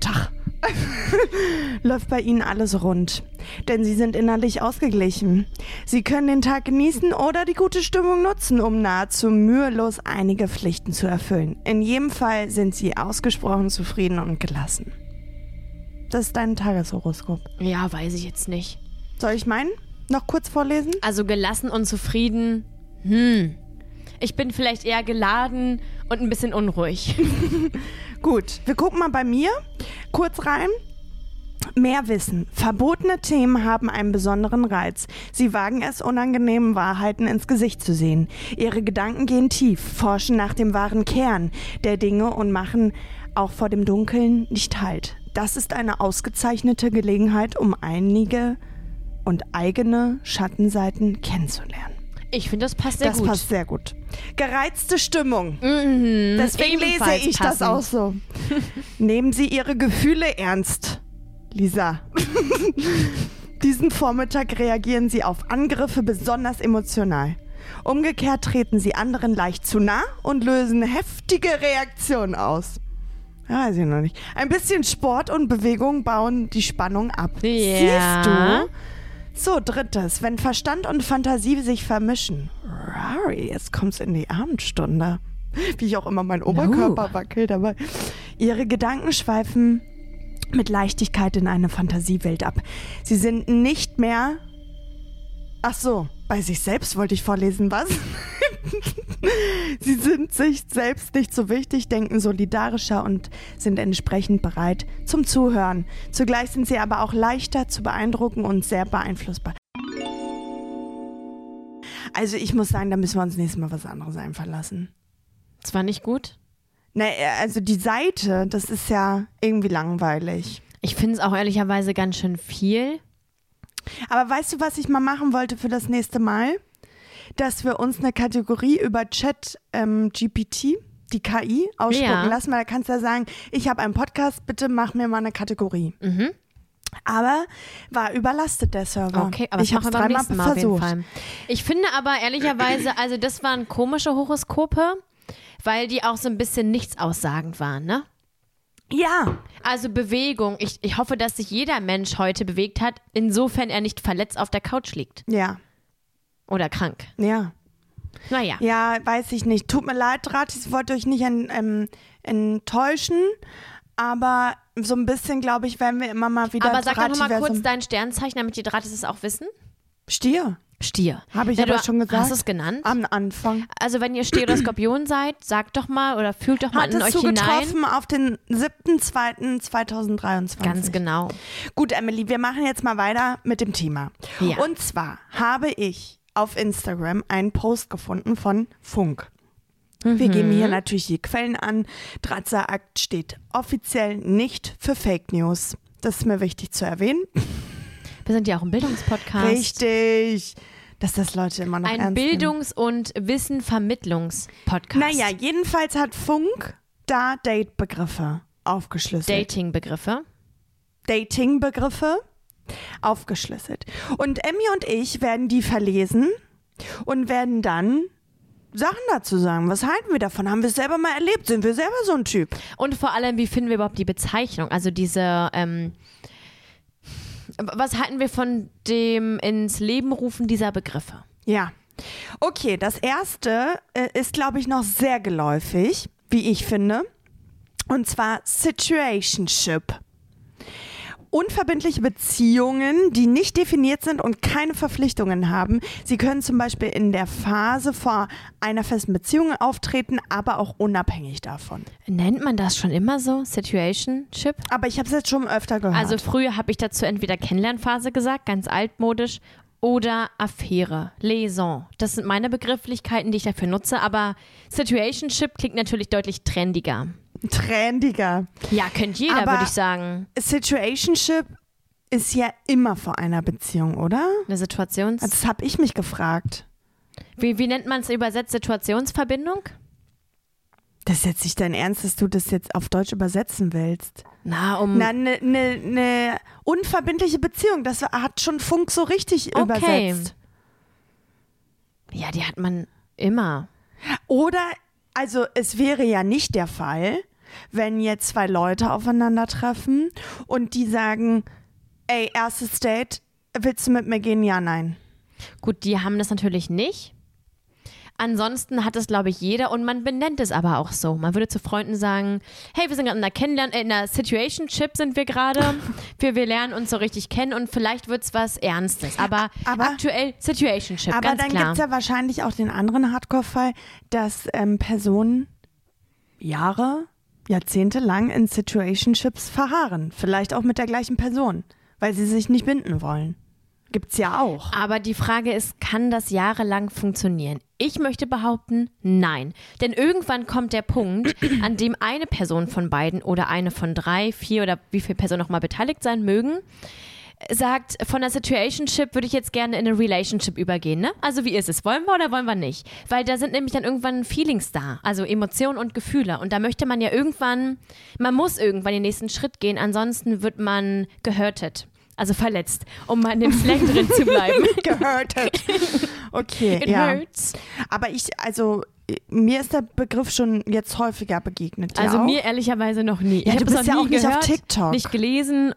bei Ihnen alles rund, denn Sie sind innerlich ausgeglichen. Sie können den Tag genießen oder die gute Stimmung nutzen, um nahezu mühelos einige Pflichten zu erfüllen. In jedem Fall sind Sie ausgesprochen zufrieden und gelassen. Das ist dein Tageshoroskop. Ja, weiß ich jetzt nicht. Soll ich meinen noch kurz vorlesen? Also gelassen und zufrieden, Ich bin vielleicht eher geladen und ein bisschen unruhig. Gut, wir gucken mal bei mir kurz rein. Mehr Wissen. Verbotene Themen haben einen besonderen Reiz. Sie wagen es, unangenehmen Wahrheiten ins Gesicht zu sehen. Ihre Gedanken gehen tief, forschen nach dem wahren Kern der Dinge und machen auch vor dem Dunkeln nicht Halt. Das ist eine ausgezeichnete Gelegenheit, um einige und eigene Schattenseiten kennenzulernen. Ich finde, das passt sehr gut. Das passt sehr gut. Gereizte Stimmung. Deswegen lese ich das auch so. Nehmen Sie Ihre Gefühle ernst, Lisa. Diesen Vormittag reagieren Sie auf Angriffe besonders emotional. Umgekehrt treten Sie anderen leicht zu nah und lösen heftige Reaktionen aus. Ja, weiß ich noch nicht. Ein bisschen Sport und Bewegung bauen die Spannung ab. Ja. Siehst du? So, drittes. Wenn Verstand und Fantasie sich vermischen. Rari, jetzt kommt's in die Abendstunde. Wie ich auch immer mein Oberkörper wackelt, aber Ihre Gedanken schweifen mit Leichtigkeit in eine Fantasiewelt ab. Sie sind nicht mehr... Ach so, bei sich selbst wollte ich vorlesen, was? Sie sind sich selbst nicht so wichtig, denken solidarischer und sind entsprechend bereit zum Zuhören. Zugleich sind sie aber auch leichter zu beeindrucken und sehr beeinflussbar. Also ich muss sagen, da müssen wir uns nächstes Mal was anderes einfallen lassen. Das war nicht gut? Ne, also die Seite, das ist ja irgendwie langweilig. Ich finde es auch ehrlicherweise ganz schön viel. Aber weißt du, was ich mal machen wollte für das nächste Mal? Dass wir uns eine Kategorie über ChatGPT, die KI, ausspucken lassen, weil da kannst du ja sagen, ich habe einen Podcast, bitte mach mir mal eine Kategorie. Aber war überlastet der Server. Okay, aber ich habe es dreimal nächsten Mal versucht. Auf jeden Fall. Ich finde aber ehrlicherweise, also das waren komische Horoskope, weil die auch so ein bisschen nichts-aussagend waren, ne? Ja. Also Bewegung. Ich hoffe, dass sich jeder Mensch heute bewegt hat, insofern er nicht verletzt auf der Couch liegt. Ja. Oder krank. Ja. Naja. Ja, weiß ich nicht. Tut mir leid, Dratis, ich wollte euch nicht enttäuschen, aber so ein bisschen, glaube ich, werden wir immer mal wieder Aber sag doch noch mal kurz dein Sternzeichen, damit die Dratis es auch wissen. Stier. Stier. Habe ich aber schon gesagt. Hast du es genannt? Am Anfang. Also wenn ihr Stier oder Skorpion seid, sagt doch mal oder fühlt doch mal in euch hinein. Getroffen auf den 7.2.2023. Ganz genau. Gut, Emily, wir machen jetzt mal weiter mit dem Thema. Ja. Und zwar habe ich auf Instagram einen Post gefunden von Funk. Wir geben hier natürlich die Quellen an. Drahtseilakt Akt steht offiziell nicht für Fake News. Das ist mir wichtig zu erwähnen. Wir sind ja auch ein Bildungspodcast. Richtig. Dass das Leute immer noch ein Bildungs- und Wissenvermittlungspodcast. Naja, jedenfalls hat Funk da Date-Begriffe aufgeschlüsselt. Dating-Begriffe aufgeschlüsselt. Und Emmy und ich werden die verlesen und werden dann Sachen dazu sagen. Was halten wir davon? Haben wir es selber mal erlebt? Sind wir selber so ein Typ? Und vor allem, wie finden wir überhaupt die Bezeichnung? Also diese, was halten wir von dem ins Leben rufen dieser Begriffe? Ja. Okay, das erste ist, glaube ich, noch sehr geläufig, wie ich finde. Und zwar Situationship. Unverbindliche Beziehungen, die nicht definiert sind und keine Verpflichtungen haben. Sie können zum Beispiel in der Phase vor einer festen Beziehung auftreten, aber auch unabhängig davon. Nennt man das schon immer so? Situationship? Aber ich habe es jetzt schon öfter gehört. Also früher habe ich dazu entweder Kennenlernphase gesagt, ganz altmodisch, oder Affäre, Liaison. Das sind meine Begrifflichkeiten, die ich dafür nutze, aber Situationship klingt natürlich deutlich trendiger. Trendiger. Ja, kennt jeder, würde ich sagen. Situationship ist ja immer vor einer Beziehung, oder? Eine Situations... Das habe ich mich gefragt. Wie nennt man es übersetzt? Situationsverbindung? Das ist jetzt nicht dein Ernst, dass du das jetzt auf Deutsch übersetzen willst. Eine unverbindliche Beziehung, das hat schon Funk so richtig übersetzt. Ja, die hat man immer. Oder, also es wäre ja nicht der Fall, wenn jetzt zwei Leute aufeinandertreffen und die sagen, ey, erstes Date, willst du mit mir gehen? Ja, nein. Gut, die haben das natürlich nicht. Ansonsten hat es, glaube ich, jeder und man benennt es aber auch so. Man würde zu Freunden sagen, hey, wir sind gerade in einer Situationship sind wir gerade. Wir lernen uns so richtig kennen und vielleicht wird es was Ernstes. Aber aktuell Situationship, aber ganz dann klar. gibt es ja wahrscheinlich auch den anderen Hardcore-Fall, dass Personen Jahrzehnte lang in Situationships verharren. Vielleicht auch mit der gleichen Person, weil sie sich nicht binden wollen. Gibt's ja auch. Aber die Frage ist, kann das jahrelang funktionieren? Ich möchte behaupten, nein. Denn irgendwann kommt der Punkt, an dem eine Person von beiden oder eine von 3, 4 oder wie viele Personen noch mal beteiligt sein mögen, sagt, von der Situationship würde ich jetzt gerne in eine Relationship übergehen, ne? Also wie ist es? Wollen wir oder wollen wir nicht? Weil da sind nämlich dann irgendwann Feelings da, also Emotionen und Gefühle. Und da möchte man ja man muss irgendwann den nächsten Schritt gehen, ansonsten wird man gehurtet. Also verletzt, um mal in dem Slang drin zu bleiben. Gehurtet. Okay, It hurts. Aber mir ist der Begriff schon jetzt häufiger begegnet. Also auch? mir ehrlicherweise noch nie. Ja, ich habe es ja noch auch nie nicht gehört, auf TikTok. nicht gelesen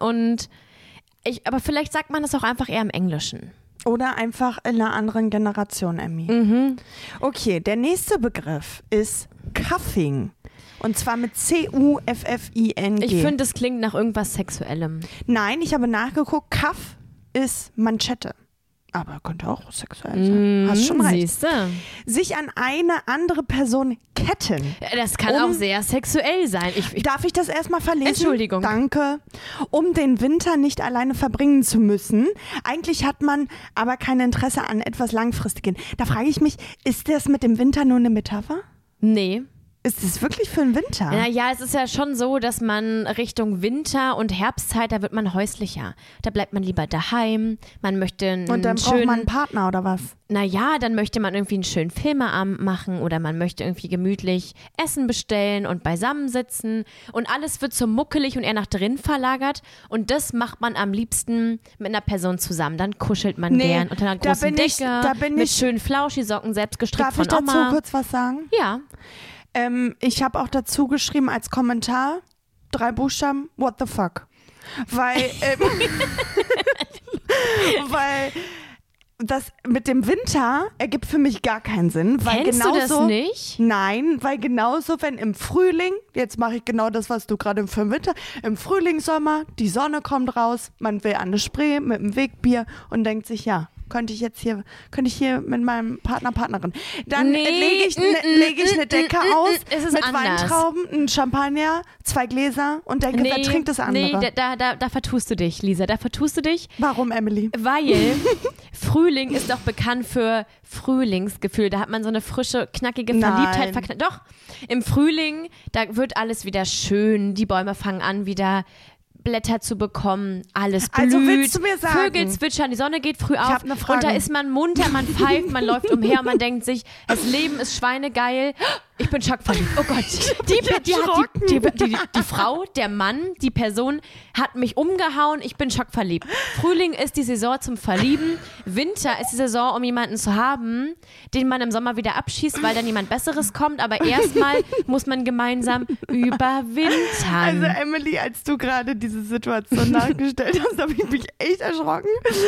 aber vielleicht sagt man das auch einfach eher im Englischen. Oder einfach in einer anderen Generation, Emmy. Mhm. Okay, der nächste Begriff ist Cuffing. Und zwar mit C-U-F-F-I-N-G. Ich finde, das klingt nach irgendwas Sexuellem. Nein, ich habe nachgeguckt. Cuff ist Manschette. Aber könnte auch sexuell sein. Hast schon recht. Siehste. Sich an eine andere Person ketten. Das kann auch sehr sexuell sein. Darf ich das erstmal verlesen? Entschuldigung. Danke. Um den Winter nicht alleine verbringen zu müssen. Eigentlich hat man aber kein Interesse an etwas Langfristigen. Da frage ich mich, ist das mit dem Winter nur eine Metapher? Nee. Ist es wirklich für den Winter? Naja, es ist ja schon so, dass man Richtung Winter und Herbstzeit, da wird man häuslicher. Da bleibt man lieber daheim, man möchte und dann braucht man einen Partner oder was? Naja, dann möchte man irgendwie einen schönen Filmeabend machen oder man möchte irgendwie gemütlich Essen bestellen und beisammen sitzen und alles wird so muckelig und eher nach drin verlagert und das macht man am liebsten mit einer Person zusammen. Dann kuschelt man gern unter einer großen Decke mit schönen Flauschisocken, selbst gestrickt von Oma. Darf ich dazu kurz was sagen? Ja. Ich habe auch dazu geschrieben als Kommentar 3 Buchstaben, what the fuck? Weil das mit dem Winter ergibt für mich gar keinen Sinn. Weil Kennst du das nicht? Nein, weil genauso, wenn im Frühling, jetzt mache ich genau das, was du gerade für den Winter, im Frühling, Sommer, die Sonne kommt raus, man will an eine Spree mit einem Wegbier und denkt sich, ja, könnte ich hier mit meinem Partnerin. Dann lege ich eine Decke aus mit anders. Weintrauben, ein Champagner, 2 Gläser und denke, wer trinkt das andere? Nee, da vertust du dich, Lisa, da vertust du dich. Warum, Emily? Weil Frühling ist doch bekannt für Frühlingsgefühl. Da hat man so eine frische, knackige Verliebtheit. Doch, im Frühling, da wird alles wieder schön. Die Bäume fangen an, wieder Blätter zu bekommen, alles blüht, also willst du mir sagen, Vögel zwitschern, die Sonne geht früh auf ich hab eine Frage. Und da ist man munter, man pfeift, man läuft umher und man denkt sich, das Leben ist schweinegeil. Ich bin schockverliebt. Oh Gott. Die Frau, der Mann, die Person hat mich umgehauen. Ich bin schockverliebt. Frühling ist die Saison zum Verlieben. Winter ist die Saison, um jemanden zu haben, den man im Sommer wieder abschießt, weil dann jemand Besseres kommt. Aber erstmal muss man gemeinsam überwintern. Also Emily, als du gerade diese Situation nachgestellt hast, habe ich mich echt erschrocken.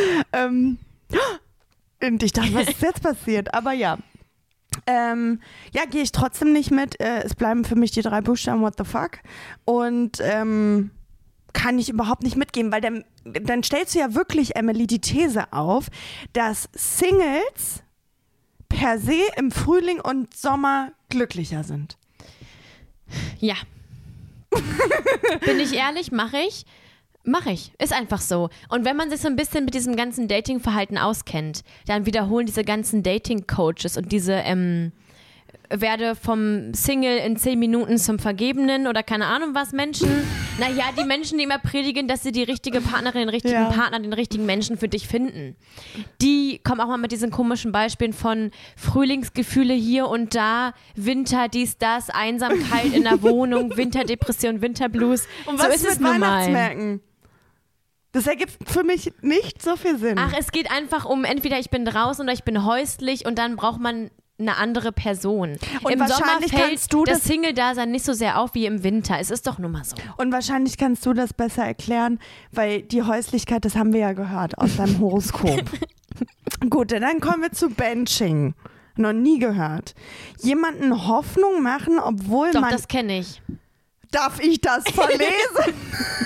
Und ich dachte, was ist jetzt passiert? Aber ja. Gehe ich trotzdem nicht mit. Es bleiben für mich die 3 Buchstaben What the fuck. Und kann ich überhaupt nicht mitgehen, weil dann stellst du ja wirklich, Emily, die These auf, dass Singles per se im Frühling und Sommer glücklicher sind. Ja. Bin ich ehrlich, mache ich. Ist einfach so. Und wenn man sich so ein bisschen mit diesem ganzen Dating-Verhalten auskennt, dann wiederholen diese ganzen Dating-Coaches und diese werde vom Single in 10 Minuten zum Vergebenen oder keine Ahnung was Menschen. Naja, die Menschen, die immer predigen, dass sie die richtige Partnerin, den richtigen Partner, den richtigen Menschen für dich finden. Die kommen auch mal mit diesen komischen Beispielen von Frühlingsgefühle hier und da, Winter, dies, das, Einsamkeit in der Wohnung, Winterdepression, Winterblues. Und was so ist es mit Weihnachtsmärkten? Das ergibt für mich nicht so viel Sinn. Ach, es geht einfach um, entweder ich bin draußen oder ich bin häuslich und dann braucht man eine andere Person. Und im wahrscheinlich Sommer fällt kannst du das Single-Dasein nicht so sehr auf wie im Winter. Es ist doch nun mal so. Und wahrscheinlich kannst du das besser erklären, weil die Häuslichkeit, das haben wir ja gehört aus deinem Horoskop. Gut, dann kommen wir zu Benching. Noch nie gehört. Jemanden Hoffnung machen, obwohl Doch, man... das kenne ich. Darf ich das verlesen?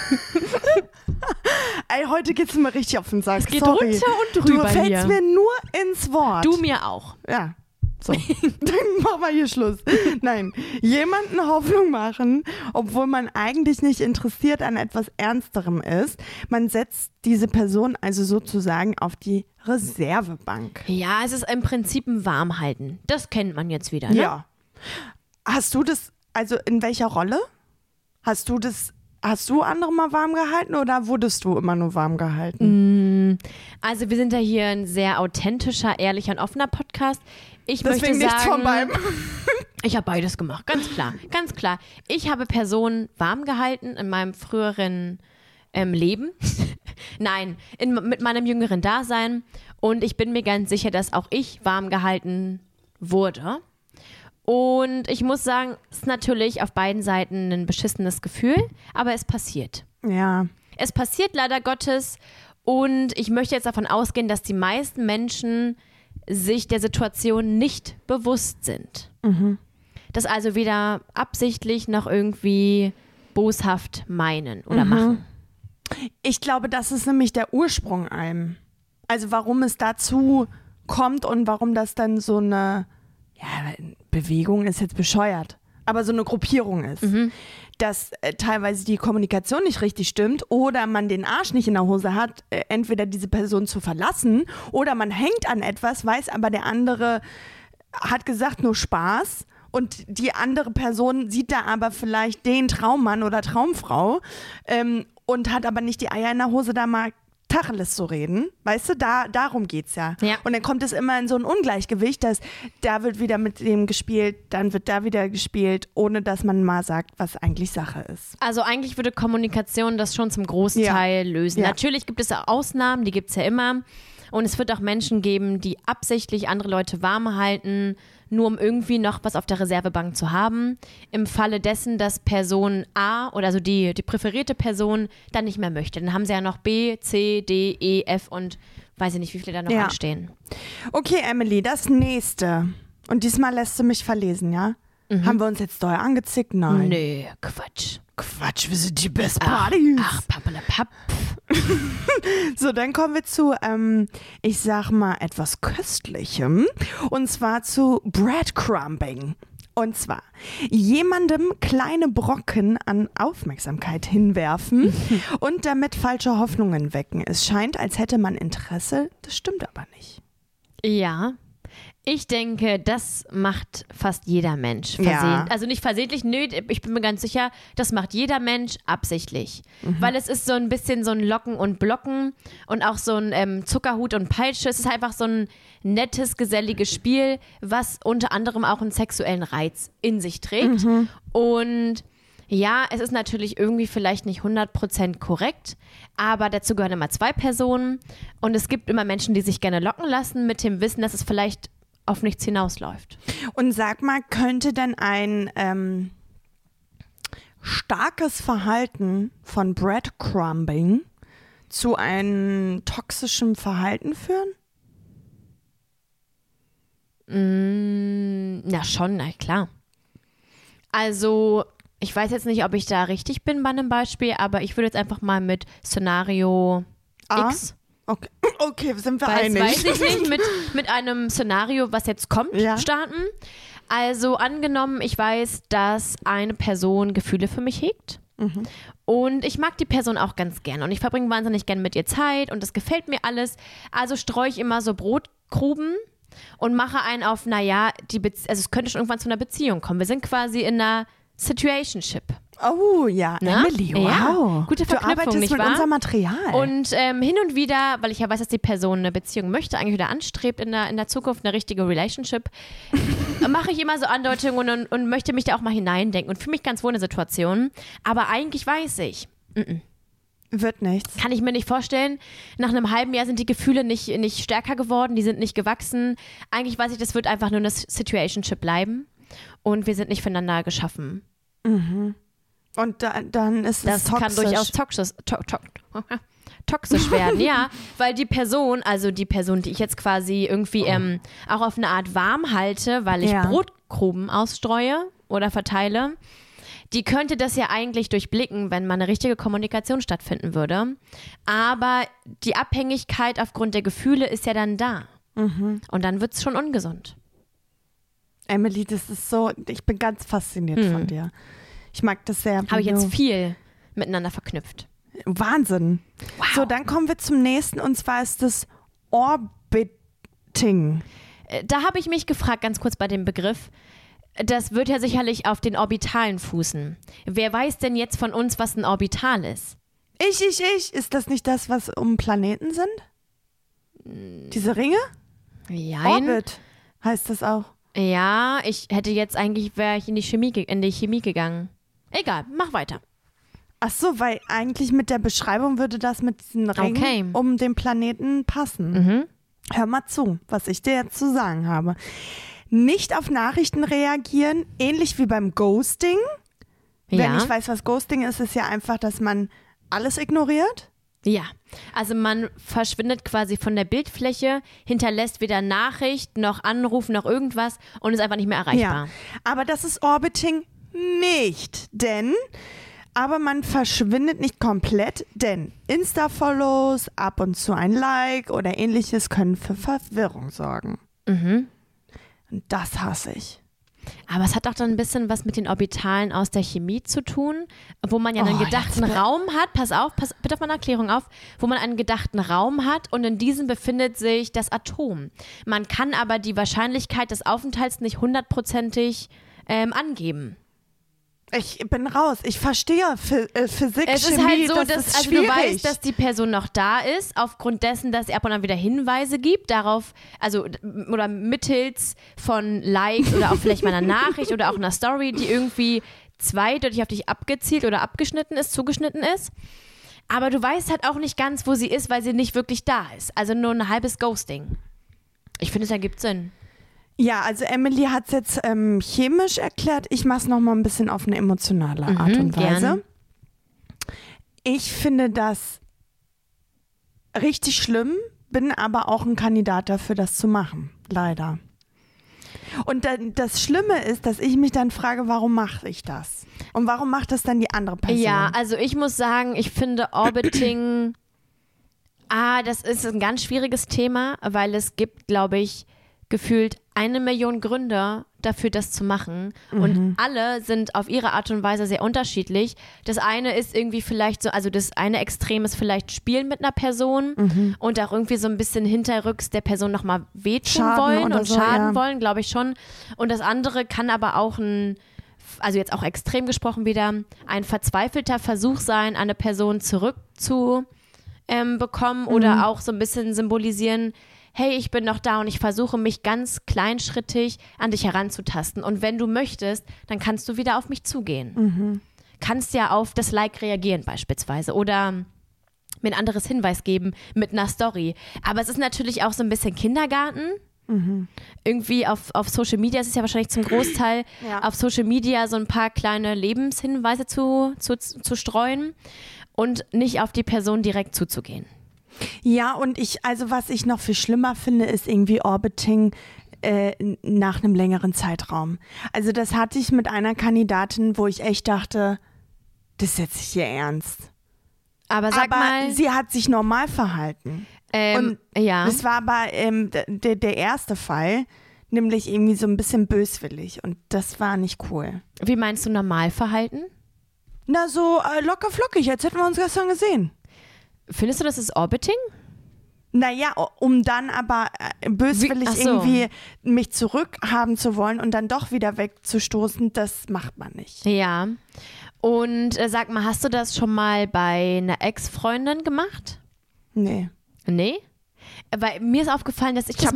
Ey, heute geht's mir richtig auf den Sack. Es geht runter und drüber. Du fällst mir nur ins Wort. Du mir auch. Ja. So, dann machen wir hier Schluss. Nein, jemanden Hoffnung machen, obwohl man eigentlich nicht interessiert an etwas Ernsterem ist. Man setzt diese Person also sozusagen auf die Reservebank. Ja, es ist im Prinzip ein Warmhalten. Das kennt man jetzt wieder, ne? Ja. Hast du das, also in welcher Rolle? Hast du andere mal warm gehalten oder wurdest du immer nur warm gehalten? Also wir sind ja hier ein sehr authentischer, ehrlicher und offener Podcast. Ich Deswegen möchte nichts von beiden. Ich habe beides gemacht, ganz klar, ganz klar. Ich habe Personen warm gehalten in meinem früheren Leben. Nein, mit meinem jüngeren Dasein. Und ich bin mir ganz sicher, dass auch ich warm gehalten wurde. Und ich muss sagen, es ist natürlich auf beiden Seiten ein beschissenes Gefühl, aber es passiert. Ja. Es passiert leider Gottes und ich möchte jetzt davon ausgehen, dass die meisten Menschen sich der Situation nicht bewusst sind. Mhm. Das also weder absichtlich noch irgendwie boshaft meinen oder machen. Ich glaube, das ist nämlich der Ursprung allem. Also warum es dazu kommt und warum das dann so eine Bewegung ist jetzt bescheuert, aber so eine Gruppierung ist, dass teilweise die Kommunikation nicht richtig stimmt oder man den Arsch nicht in der Hose hat, entweder diese Person zu verlassen oder man hängt an etwas, weiß aber der andere hat gesagt nur Spaß und die andere Person sieht da aber vielleicht den Traummann oder Traumfrau und hat aber nicht die Eier in der Hose, da mal Tacheles zu reden, weißt du, darum geht's ja. Und dann kommt es immer in so ein Ungleichgewicht, dass da wird wieder mit dem gespielt, dann wird da wieder gespielt, ohne dass man mal sagt, was eigentlich Sache ist. Also eigentlich würde Kommunikation das schon zum Großteil lösen. Ja. Natürlich gibt es auch Ausnahmen, die gibt's ja immer. Und es wird auch Menschen geben, die absichtlich andere Leute warm halten, nur um irgendwie noch was auf der Reservebank zu haben. Im Falle dessen, dass Person A oder also die präferierte Person dann nicht mehr möchte. Dann haben sie ja noch B, C, D, E, F und weiß ich nicht, wie viele da noch anstehen. Okay, Emily, das nächste. Und diesmal lässt du mich verlesen, ja? Haben wir uns jetzt doll angezickt? Nein. Nee, Quatsch. Quatsch, wir sind die Best Buddies. Ach, pappelapapp. So, dann kommen wir zu, ich sag mal, etwas Köstlichem. Und zwar zu Breadcrumbing. Und zwar jemandem kleine Brocken an Aufmerksamkeit hinwerfen und damit falsche Hoffnungen wecken. Es scheint, als hätte man Interesse, das stimmt aber nicht. Ja, Ich denke, das macht fast jeder Mensch versehentlich. Also nicht versehentlich, nö, ich bin mir ganz sicher, das macht jeder Mensch absichtlich. Weil es ist so ein bisschen so ein Locken und Blocken und auch so ein Zuckerhut und Peitsche. Es ist einfach so ein nettes, geselliges Spiel, was unter anderem auch einen sexuellen Reiz in sich trägt. Und ja, es ist natürlich irgendwie vielleicht nicht 100% korrekt, aber dazu gehören immer 2 Personen und es gibt immer Menschen, die sich gerne locken lassen mit dem Wissen, dass es vielleicht auf nichts hinausläuft. Und sag mal, könnte denn ein starkes Verhalten von Breadcrumbing zu einem toxischen Verhalten führen? Na schon, na klar. Also ich weiß jetzt nicht, ob ich da richtig bin bei einem Beispiel, aber ich würde jetzt einfach mal mit Szenario X. Okay, sind wir einig. Weiß ich nicht, mit einem Szenario, was jetzt kommt, starten. Also angenommen, ich weiß, dass eine Person Gefühle für mich hegt. Und ich mag die Person auch ganz gern und ich verbringe wahnsinnig gern mit ihr Zeit und das gefällt mir alles. Also streue ich immer so Brotkrumen und mache einen auf, also es könnte schon irgendwann zu einer Beziehung kommen. Wir sind quasi in einer Situationship. Oh ja, Emily, wow. Ja, gute Verknüpfung, du arbeitest nicht mit wahr? unserem Material. Und hin und wieder, weil ich ja weiß, dass die Person eine Beziehung möchte, eigentlich wieder anstrebt in der Zukunft, eine richtige Relationship, mache ich immer so Andeutungen und möchte mich da auch mal hineindenken und fühle mich ganz wohl in der Situation. Aber eigentlich weiß ich, wird nichts. kann ich mir nicht vorstellen. Nach einem halben Jahr sind die Gefühle nicht stärker geworden, die sind nicht gewachsen. Eigentlich weiß ich, das wird einfach nur eine Situationship bleiben. Und wir sind nicht füreinander geschaffen. Und dann ist es toxisch. Das kann durchaus toxisch werden, ja. Weil die Person, die ich jetzt quasi irgendwie auch auf eine Art warm halte, weil ich Brotkrumen ausstreue oder verteile, die könnte das ja eigentlich durchblicken, wenn mal eine richtige Kommunikation stattfinden würde. Aber die Abhängigkeit aufgrund der Gefühle ist ja dann da. Und dann wird es schon ungesund. Emily, das ist so, ich bin ganz fasziniert von dir. Ich mag das sehr. Habe ich jetzt viel miteinander verknüpft. Wahnsinn. Wow. So, dann kommen wir zum nächsten und zwar ist das Orbiting. Da habe ich mich gefragt, ganz kurz bei dem Begriff, das wird ja sicherlich auf den Orbitalen fußen. Wer weiß denn jetzt von uns, was ein Orbital ist? Ich. Ist das nicht das, was um Planeten sind? Diese Ringe? Jein. Orbit heißt das auch. Ja, wäre ich in die Chemie gegangen. Egal, mach weiter. Ach so, weil eigentlich mit der Beschreibung würde das mit diesen Ringen um den Planeten passen. Hör mal zu, was ich dir jetzt zu sagen habe. Nicht auf Nachrichten reagieren, ähnlich wie beim Ghosting. Wenn ich weiß, was Ghosting ist, ist ja einfach, dass man alles ignoriert. Ja, also man verschwindet quasi von der Bildfläche, hinterlässt weder Nachricht noch Anruf noch irgendwas und ist einfach nicht mehr erreichbar. Ja, aber das ist Orbiting nicht, aber man verschwindet nicht komplett, denn Insta-Follows, ab und zu ein Like oder ähnliches können für Verwirrung sorgen. Und das hasse ich. Aber es hat auch dann ein bisschen was mit den Orbitalen aus der Chemie zu tun, wo man ja einen gedachten Raum hat, pass bitte auf meine Erklärung auf, wo man einen gedachten Raum hat und in diesem befindet sich das Atom. Man kann aber die Wahrscheinlichkeit des Aufenthalts nicht 100%ig angeben. Ich bin raus. Ich verstehe Physik, es Chemie, ist halt so, das ist also schwierig. du weißt, dass die Person noch da ist, aufgrund dessen, dass er ab und an wieder Hinweise gibt, darauf, oder mittels von Likes oder auch vielleicht mal einer Nachricht oder auch einer Story, die irgendwie zweideutig auf dich abgezielt oder zugeschnitten ist. Aber du weißt halt auch nicht ganz, wo sie ist, weil sie nicht wirklich da ist. Also nur ein halbes Ghosting. Ich finde, es ergibt Sinn. Ja, also Emily hat es jetzt chemisch erklärt. Ich mache es nochmal ein bisschen auf eine emotionale Art und Weise. Gern. Ich finde das richtig schlimm, bin aber auch ein Kandidat dafür, das zu machen. Leider. Und das Schlimme ist, dass ich mich dann frage, warum mache ich das? Und warum macht das dann die andere Person? Ja, also ich muss sagen, ich finde Orbiting, das ist ein ganz schwieriges Thema, weil es gibt, glaube ich, gefühlt 1 Million Gründe dafür, das zu machen. Und alle sind auf ihre Art und Weise sehr unterschiedlich. Das eine ist irgendwie vielleicht so, also das eine Extrem ist vielleicht Spielen mit einer Person und auch irgendwie so ein bisschen hinterrücks der Person nochmal wehtun wollen und schaden wollen, glaube ich schon. Und das andere kann aber auch also jetzt auch extrem gesprochen wieder, ein verzweifelter Versuch sein, eine Person zurückzubekommen oder auch so ein bisschen symbolisieren, hey, ich bin noch da und ich versuche mich ganz kleinschrittig an dich heranzutasten. Und wenn du möchtest, dann kannst du wieder auf mich zugehen. Kannst ja auf das Like reagieren beispielsweise oder mir ein anderes Hinweis geben mit einer Story. Aber es ist natürlich auch so ein bisschen Kindergarten. Irgendwie auf Social Media ist es ja wahrscheinlich zum Großteil auf Social Media so ein paar kleine Lebenshinweise zu streuen und nicht auf die Person direkt zuzugehen. Ja, und was ich noch viel schlimmer finde, ist irgendwie Orbiting nach einem längeren Zeitraum. Also das hatte ich mit einer Kandidatin, wo ich echt dachte, das ist jetzt hier ernst. Aber mal, sie hat sich normal verhalten. Und das war aber der erste Fall, nämlich irgendwie so ein bisschen böswillig und das war nicht cool. Wie meinst du Normalverhalten? Na so locker flockig, als hätten wir uns gestern gesehen. Findest du, das ist Orbiting? Naja, um dann aber böswillig irgendwie mich zurückhaben zu wollen und dann doch wieder wegzustoßen, das macht man nicht. Ja. Und sag mal, hast du das schon mal bei einer Ex-Freundin gemacht? Nee. Nee? Weil mir ist aufgefallen, dass ich das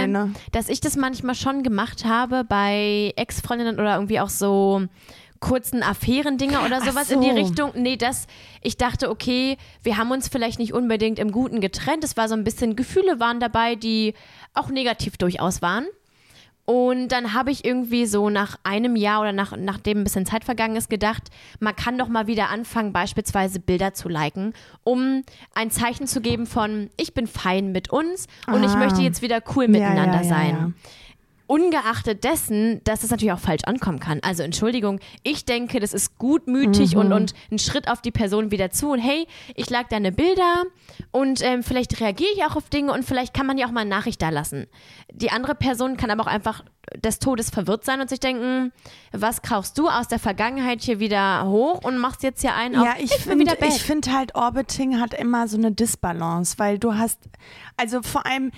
manchmal schon gemacht habe bei Ex-Freundinnen oder irgendwie auch so kurzen Affären-Dinger oder sowas in die Richtung. Nee, ich dachte, okay, wir haben uns vielleicht nicht unbedingt im Guten getrennt. Es war so ein bisschen, Gefühle waren dabei, die auch negativ durchaus waren. Und dann habe ich irgendwie so nach einem Jahr oder nachdem ein bisschen Zeit vergangen ist, gedacht, man kann doch mal wieder anfangen, beispielsweise Bilder zu liken, um ein Zeichen zu geben von, ich bin fein mit uns und ich möchte jetzt wieder cool miteinander sein. Ja. Ungeachtet dessen, dass das natürlich auch falsch ankommen kann. Also Entschuldigung, ich denke, das ist gutmütig und ein Schritt auf die Person wieder zu. Und hey, ich like deine Bilder und vielleicht reagiere ich auch auf Dinge und vielleicht kann man ja auch mal eine Nachricht da lassen. Die andere Person kann aber auch einfach des Todes verwirrt sein und sich denken, was kaufst du aus der Vergangenheit hier wieder hoch und machst jetzt hier einen auf, ich finde halt, Orbiting hat immer so eine Disbalance, weil du hast, also vor allem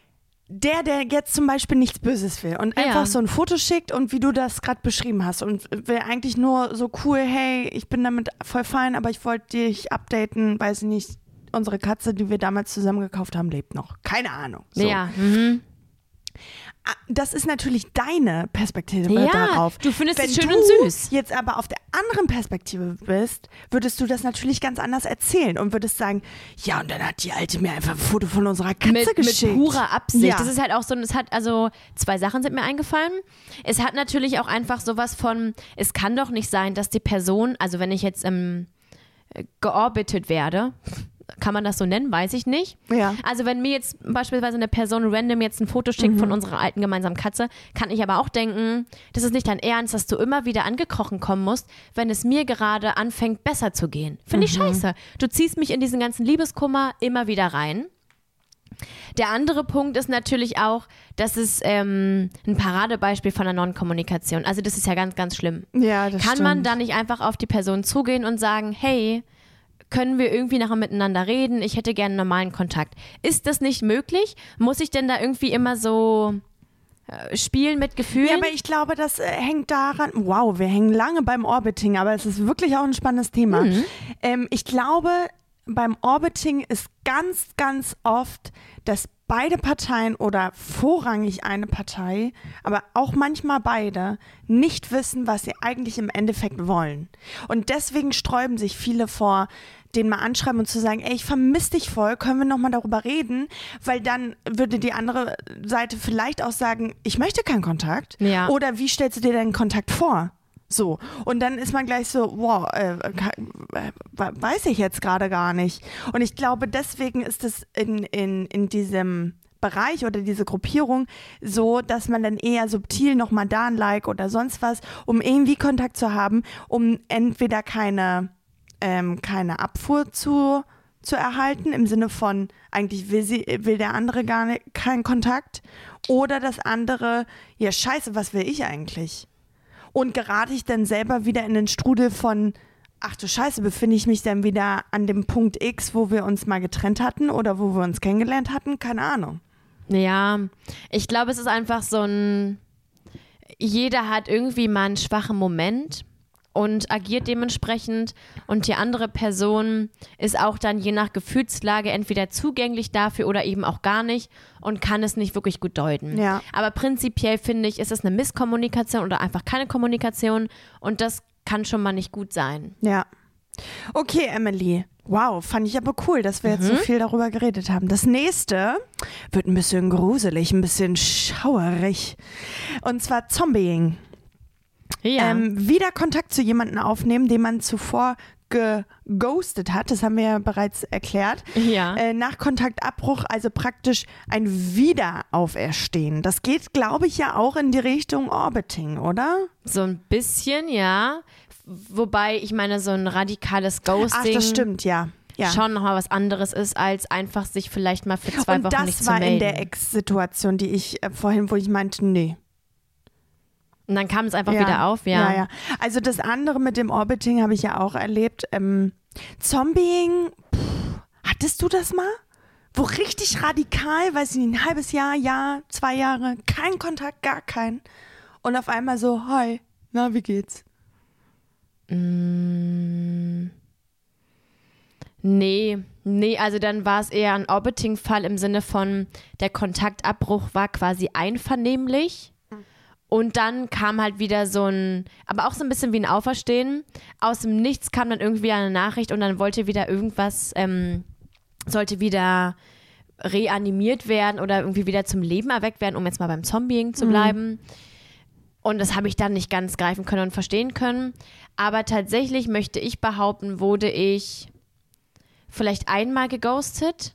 der jetzt zum Beispiel nichts Böses will und einfach so ein Foto schickt und wie du das gerade beschrieben hast und will eigentlich nur so cool, hey, ich bin damit voll fein, aber ich wollte dich updaten, weiß ich nicht, unsere Katze, die wir damals zusammen gekauft haben, lebt noch. Keine Ahnung. So. Ja. Das ist natürlich deine Perspektive darauf. Du findest es schön und süß. Jetzt aber auf der anderen Perspektive bist, würdest du das natürlich ganz anders erzählen und würdest sagen, ja, und dann hat die Alte mir einfach ein Foto von unserer Katze geschickt. Mit purer Absicht. Ja. Das ist halt auch so, es hat also 2 Sachen sind mir eingefallen. Es hat natürlich auch einfach sowas von, es kann doch nicht sein, dass die Person, also wenn ich jetzt georbitet werde, kann man das so nennen? Weiß ich nicht. Ja. Also wenn mir jetzt beispielsweise eine Person random jetzt ein Foto schickt von unserer alten gemeinsamen Katze, kann ich aber auch denken, das ist nicht dein Ernst, dass du immer wieder angekrochen kommen musst, wenn es mir gerade anfängt, besser zu gehen. Finde ich scheiße. Du ziehst mich in diesen ganzen Liebeskummer immer wieder rein. Der andere Punkt ist natürlich auch, das ist ein Paradebeispiel von einer Non-Kommunikation. Also das ist ja ganz, ganz schlimm. Ja, das Kann man da nicht einfach auf die Person zugehen und sagen, hey, können wir irgendwie nachher miteinander reden? Ich hätte gerne einen normalen Kontakt. Ist das nicht möglich? Muss ich denn da irgendwie immer so spielen mit Gefühlen? Ja, aber ich glaube, das hängt daran, wir hängen lange beim Orbiting, aber es ist wirklich auch ein spannendes Thema. Ich glaube, beim Orbiting ist ganz, ganz oft, dass beide Parteien oder vorrangig eine Partei, aber auch manchmal beide, nicht wissen, was sie eigentlich im Endeffekt wollen. Und deswegen sträuben sich viele vor, den mal anschreiben und zu sagen, ey, ich vermisse dich voll, können wir nochmal darüber reden? Weil dann würde die andere Seite vielleicht auch sagen, ich möchte keinen Kontakt. Ja. Oder wie stellst du dir deinen Kontakt vor? So, und dann ist man gleich so, weiß ich jetzt gerade gar nicht. Und ich glaube, deswegen ist es in diesem Bereich oder diese Gruppierung so, dass man dann eher subtil nochmal da ein Like oder sonst was, um irgendwie Kontakt zu haben, um entweder keine Abfuhr zu zu erhalten, im Sinne von, eigentlich will der andere keinen Kontakt, oder das andere, ja scheiße, was will ich eigentlich? Und gerate ich dann selber wieder in den Strudel von, ach du Scheiße, befinde ich mich dann wieder an dem Punkt X, wo wir uns mal getrennt hatten oder wo wir uns kennengelernt hatten? Keine Ahnung. Ja, ich glaube, es ist einfach so jeder hat irgendwie mal einen schwachen Moment und agiert dementsprechend und die andere Person ist auch dann je nach Gefühlslage entweder zugänglich dafür oder eben auch gar nicht und kann es nicht wirklich gut deuten. Ja. Aber prinzipiell finde ich, ist es eine Misskommunikation oder einfach keine Kommunikation und das kann schon mal nicht gut sein. Ja. Okay, Emily. Wow, fand ich aber cool, dass wir jetzt so viel darüber geredet haben. Das nächste wird ein bisschen gruselig, ein bisschen schauerig. Und zwar Zombieing. Ja. Wieder Kontakt zu jemandem aufnehmen, den man zuvor geghostet hat. Das haben wir ja bereits erklärt. Ja. Nach Kontaktabbruch, also praktisch ein Wiederauferstehen. Das geht, glaube ich, ja auch in die Richtung Orbiting, oder? So ein bisschen, ja. Wobei, ich meine, so ein radikales Ghosting Ach, das stimmt, ja. schon nochmal was anderes ist, als einfach sich vielleicht mal für 2 Wochen nicht zu melden. Und das war in der Ex-Situation, die ich vorhin, wo ich meinte, nee. Und dann kam es einfach wieder auf, ja. Ja. Also das andere mit dem Orbiting habe ich ja auch erlebt. Zombieing, hattest du das mal? Wo richtig radikal, weiß ich nicht, ein halbes Jahr, 2 Jahre, kein Kontakt, gar keinen. Und auf einmal so, hi, na, wie geht's? Nee, also dann war es eher ein Orbiting-Fall im Sinne von, der Kontaktabbruch war quasi einvernehmlich und dann kam halt wieder aber auch so ein bisschen wie ein Auferstehen. Aus dem Nichts kam dann irgendwie eine Nachricht und dann wollte wieder irgendwas, sollte wieder reanimiert werden oder irgendwie wieder zum Leben erweckt werden, um jetzt mal beim Zombieing zu bleiben. Und das habe ich dann nicht ganz greifen können und verstehen können. Aber tatsächlich möchte ich behaupten, wurde ich vielleicht einmal geghostet,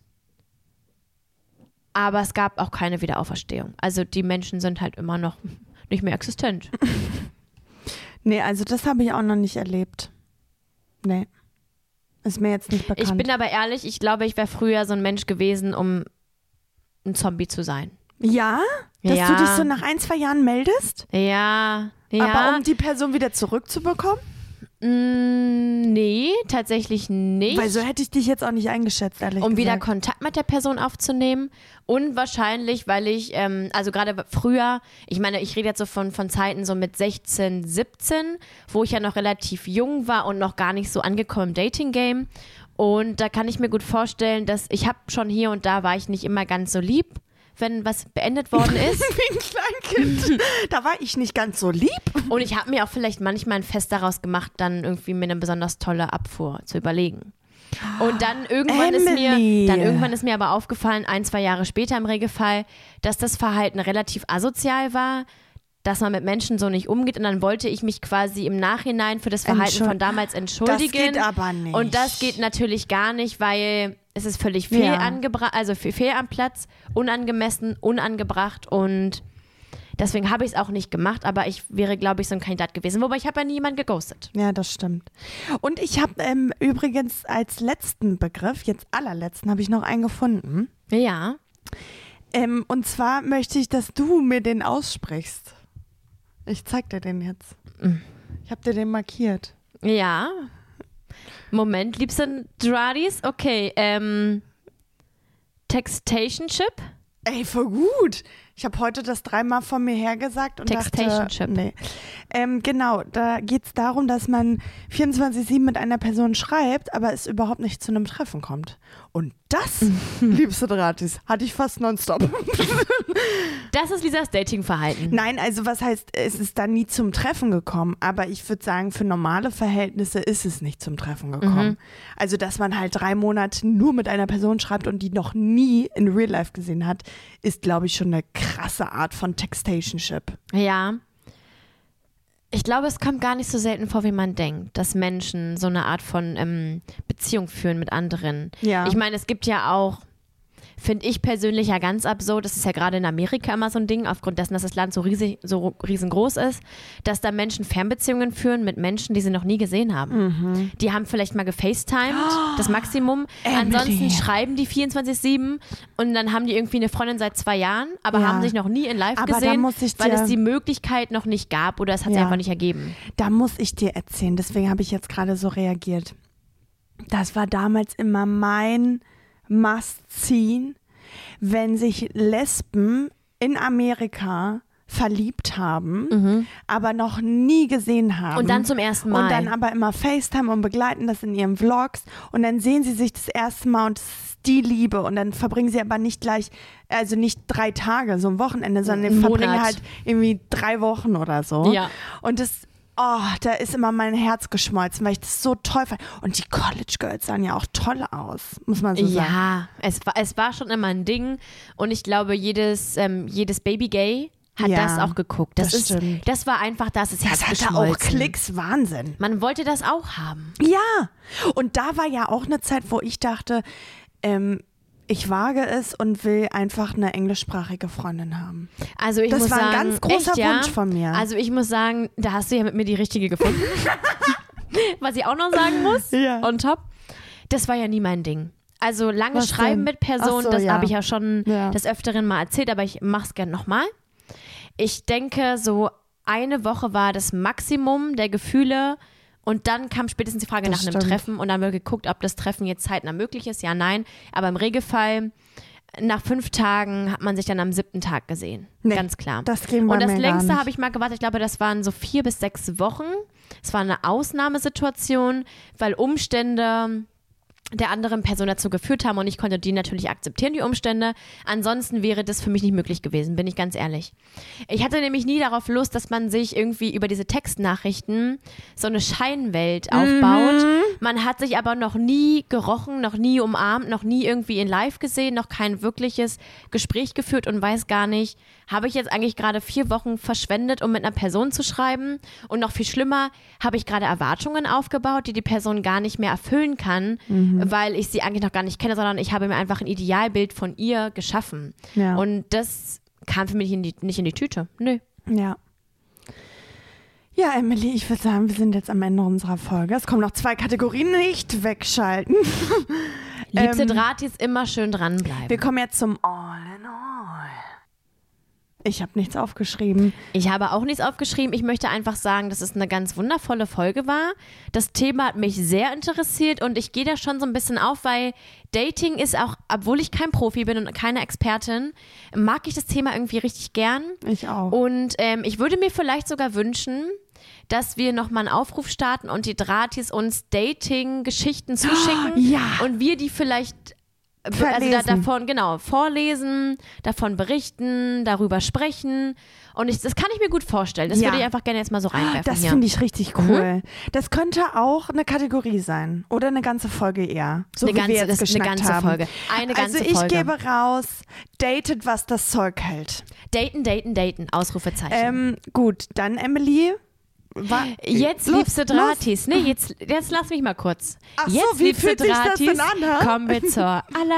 aber es gab auch keine Wiederauferstehung. Also die Menschen sind halt immer noch nicht mehr existent. Nee, also das habe ich auch noch nicht erlebt. Nee. Ist mir jetzt nicht bekannt. Ich bin aber ehrlich, ich glaube, ich wäre früher so ein Mensch gewesen, um ein Zombie zu sein. Ja? Dass Ja. du dich so nach 1, 2 Jahren meldest? Ja. Aber um die Person wieder zurückzubekommen? Nee, tatsächlich nicht. Weil so hätte ich dich jetzt auch nicht eingeschätzt, ehrlich Um gesagt. wieder Kontakt mit der Person aufzunehmen und wahrscheinlich, weil ich, also gerade früher, ich meine, ich rede jetzt so von Zeiten so mit 16, 17, wo ich ja noch relativ jung war und noch gar nicht so angekommen im Dating-Game und da kann ich mir gut vorstellen, dass ich habe schon hier und da war ich nicht immer ganz so lieb, wenn was beendet worden ist. Wie ein Kleinkind. Da war ich nicht ganz so lieb. Und ich habe mir auch vielleicht manchmal ein Fest daraus gemacht, dann irgendwie mir eine besonders tolle Abfuhr zu überlegen. Und dann irgendwann ist mir aber aufgefallen, 1, 2 Jahre später im Regelfall, dass das Verhalten relativ asozial war, dass man mit Menschen so nicht umgeht. Und dann wollte ich mich quasi im Nachhinein für das Verhalten von damals entschuldigen. Das geht aber nicht. Und das geht natürlich gar nicht, weil es ist völlig fehl am Platz, unangemessen, unangebracht und deswegen habe ich es auch nicht gemacht, aber ich wäre, glaube ich, so ein Kandidat gewesen. Wobei ich habe ja nie jemanden geghostet. Ja, das stimmt. Und ich habe übrigens als letzten Begriff, jetzt allerletzten, habe ich noch einen gefunden. Ja. Und zwar möchte ich, dass du mir den aussprichst. Ich zeig dir den jetzt. Ich habe dir den markiert. Ja. Moment, liebste Dradis, okay, Textationship? Ey, voll gut. Ich habe heute das 3-mal von mir her gesagt und Textationship. dachte, nee. Genau, da geht es darum, dass man 24/7 mit einer Person schreibt, aber es überhaupt nicht zu einem Treffen kommt. Und das, liebste Dratis, hatte ich fast nonstop. Das ist Lisas Datingverhalten. Nein, also was heißt, es ist dann nie zum Treffen gekommen, aber ich würde sagen, für normale Verhältnisse ist es nicht zum Treffen gekommen. Also, dass man halt 3 Monate nur mit einer Person schreibt und die noch nie in Real Life gesehen hat, ist, glaube ich, schon eine krasse Art von Textationship. Ja. Ich glaube, es kommt gar nicht so selten vor, wie man denkt, dass Menschen so eine Art von Beziehung führen mit anderen. Ja. Ich meine, es gibt ja auch finde ich persönlich ja ganz absurd. Das ist ja gerade in Amerika immer so ein Ding, aufgrund dessen, dass das Land so riesengroß ist, dass da Menschen Fernbeziehungen führen mit Menschen, die sie noch nie gesehen haben. Die haben vielleicht mal gefacetimed, das Maximum. Ansonsten schreiben die 24/7 und dann haben die irgendwie eine Freundin seit 2 Jahren, aber haben sich noch nie in live gesehen, weil es die Möglichkeit noch nicht gab oder es hat sich einfach nicht ergeben. Da muss ich dir erzählen, deswegen habe ich jetzt gerade so reagiert. Das war damals immer mein Must-Seen, wenn sich Lesben in Amerika verliebt haben, aber noch nie gesehen haben. Und dann zum ersten Mal. Und dann aber immer FaceTime und begleiten das in ihren Vlogs und dann sehen sie sich das erste Mal und es ist die Liebe und dann verbringen sie aber nicht gleich, also nicht 3 Tage, so ein Wochenende, sondern verbringen halt irgendwie 3 Wochen oder so. Ja. Und da ist immer mein Herz geschmolzen, weil ich das so toll fand. Und die College Girls sahen ja auch toll aus, muss man so sagen. Ja, es war schon immer ein Ding und ich glaube, jedes Baby-Gay hat das auch geguckt. Das war einfach, das ist Herz geschmolzen. Das hatte auch Klicks, Wahnsinn. Man wollte das auch haben. Ja, und da war ja auch eine Zeit, wo ich dachte, ich wage es und will einfach eine englischsprachige Freundin haben. Also ich das muss war sagen, ein ganz großer Wunsch von mir. Also ich muss sagen, da hast du ja mit mir die richtige gefunden. Was ich auch noch sagen muss, on top, das war ja nie mein Ding. Also lange Schreiben mit Personen, das habe ich ja schon des Öfteren mal erzählt, aber ich mache es gerne nochmal. Ich denke, so 1 Woche war das Maximum der Gefühle. Und dann kam spätestens die Frage nach einem Treffen und dann haben wir geguckt, ob das Treffen jetzt zeitnah möglich ist. Ja, nein. Aber im Regelfall, nach 5 Tagen hat man sich dann am 7. Tag gesehen. Nee, ganz klar. Das ging bei und das mir längste habe ich mal gewartet. Ich glaube, das waren so 4 bis 6 Wochen. Es war eine Ausnahmesituation, weil Umstände der anderen Person dazu geführt haben und ich konnte die natürlich akzeptieren, die Umstände. Ansonsten wäre das für mich nicht möglich gewesen, bin ich ganz ehrlich. Ich hatte nämlich nie darauf Lust, dass man sich irgendwie über diese Textnachrichten so eine Scheinwelt aufbaut. Man hat sich aber noch nie gerochen, noch nie umarmt, noch nie irgendwie in live gesehen, noch kein wirkliches Gespräch geführt und weiß gar nicht, habe ich jetzt eigentlich gerade 4 Wochen verschwendet, um mit einer Person zu schreiben? Und noch viel schlimmer, habe ich gerade Erwartungen aufgebaut, die Person gar nicht mehr erfüllen kann, weil ich sie eigentlich noch gar nicht kenne, sondern ich habe mir einfach ein Idealbild von ihr geschaffen. Ja. Und das kam für mich nicht in die Tüte. Nö. Ja. Ja, Emily, ich würde sagen, wir sind jetzt am Ende unserer Folge. Es kommen noch 2 Kategorien, nicht wegschalten. Liebste Dratis, immer schön dranbleiben. Wir kommen jetzt zum All in All. Ich habe nichts aufgeschrieben. Ich habe auch nichts aufgeschrieben. Ich möchte einfach sagen, dass es eine ganz wundervolle Folge war. Das Thema hat mich sehr interessiert und ich gehe da schon so ein bisschen auf, weil Dating ist auch, obwohl ich kein Profi bin und keine Expertin, mag ich das Thema irgendwie richtig gern. Ich auch. Und ich würde mir vielleicht sogar wünschen, dass wir nochmal einen Aufruf starten und die Dratis uns Dating-Geschichten zuschicken und wir die vielleicht davon vorlesen, davon berichten, darüber sprechen und das kann ich mir gut vorstellen. Das würde ich einfach gerne jetzt mal so reinwerfen. Das finde ich richtig cool. Das könnte auch eine Kategorie sein oder eine ganze Folge eher. So eine ganze Folge. Eine ganze Folge. Also ich gebe raus, datet, was das Zeug hält. Daten, Ausrufezeichen. Gut, dann Emily. Jetzt liebste Dratis. Nee, jetzt lass mich mal kurz. Ach jetzt so, wie fühlt sich das denn an? Kommen wir zur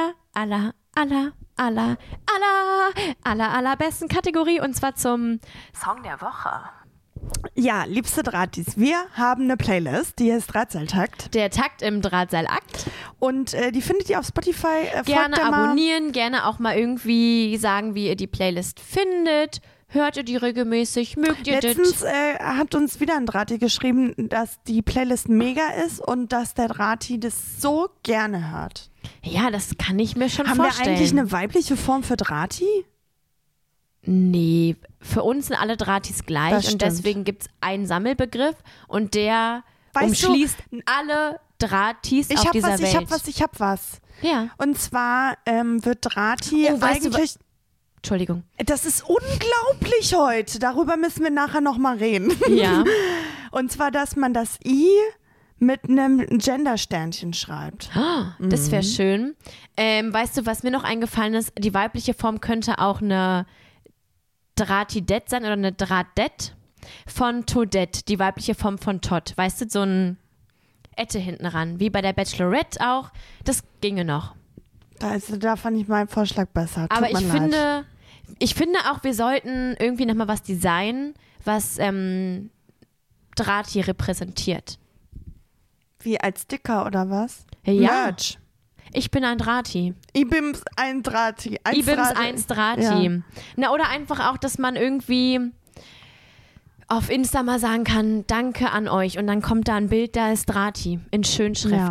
allerbesten Kategorie und zwar zum Song der Woche. Ja, liebste Dratis, wir haben eine Playlist, die heißt Drahtseiltakt. Der Takt im Drahtseilakt. Und die findet ihr auf Spotify. Gerne abonnieren, gerne auch mal irgendwie sagen, wie ihr die Playlist findet. Hört ihr die regelmäßig? Mögt ihr das? Letztens hat uns wieder ein Drahti geschrieben, dass die Playlist mega ist und dass der Drahti das so gerne hört. Ja, das kann ich mir schon vorstellen. Haben wir eigentlich eine weibliche Form für Drahti? Nee, für uns sind alle Drahtis gleich und deswegen gibt es einen Sammelbegriff und der umschließt alle Drahtis auf dieser Welt. Ich hab was. Ja. Und zwar wird Drahti eigentlich... Entschuldigung. Das ist unglaublich heute. Darüber müssen wir nachher nochmal reden. Ja. Und zwar, dass man das I mit einem Gendersternchen schreibt. Das wäre schön. Weißt du, was mir noch eingefallen ist? Die weibliche Form könnte auch eine Drahtidet sein oder eine Drahtdet von Toadette, die weibliche Form von Todd. Weißt du, so ein Ette hinten ran, wie bei der Bachelorette auch. Das ginge noch. Da fand ich meinen Vorschlag besser. Aber ich finde auch, wir sollten irgendwie nochmal was designen, was Drahti repräsentiert. Wie als Sticker oder was? Ja. Merch. Ich bin ein Drahti. Ibims ein Drahti. Ibims 1 Drahti. Ja. Na, oder einfach auch, dass man irgendwie auf Insta mal sagen kann, danke an euch. Und dann kommt da ein Bild, da ist Drahti in Schönschrift. Ja.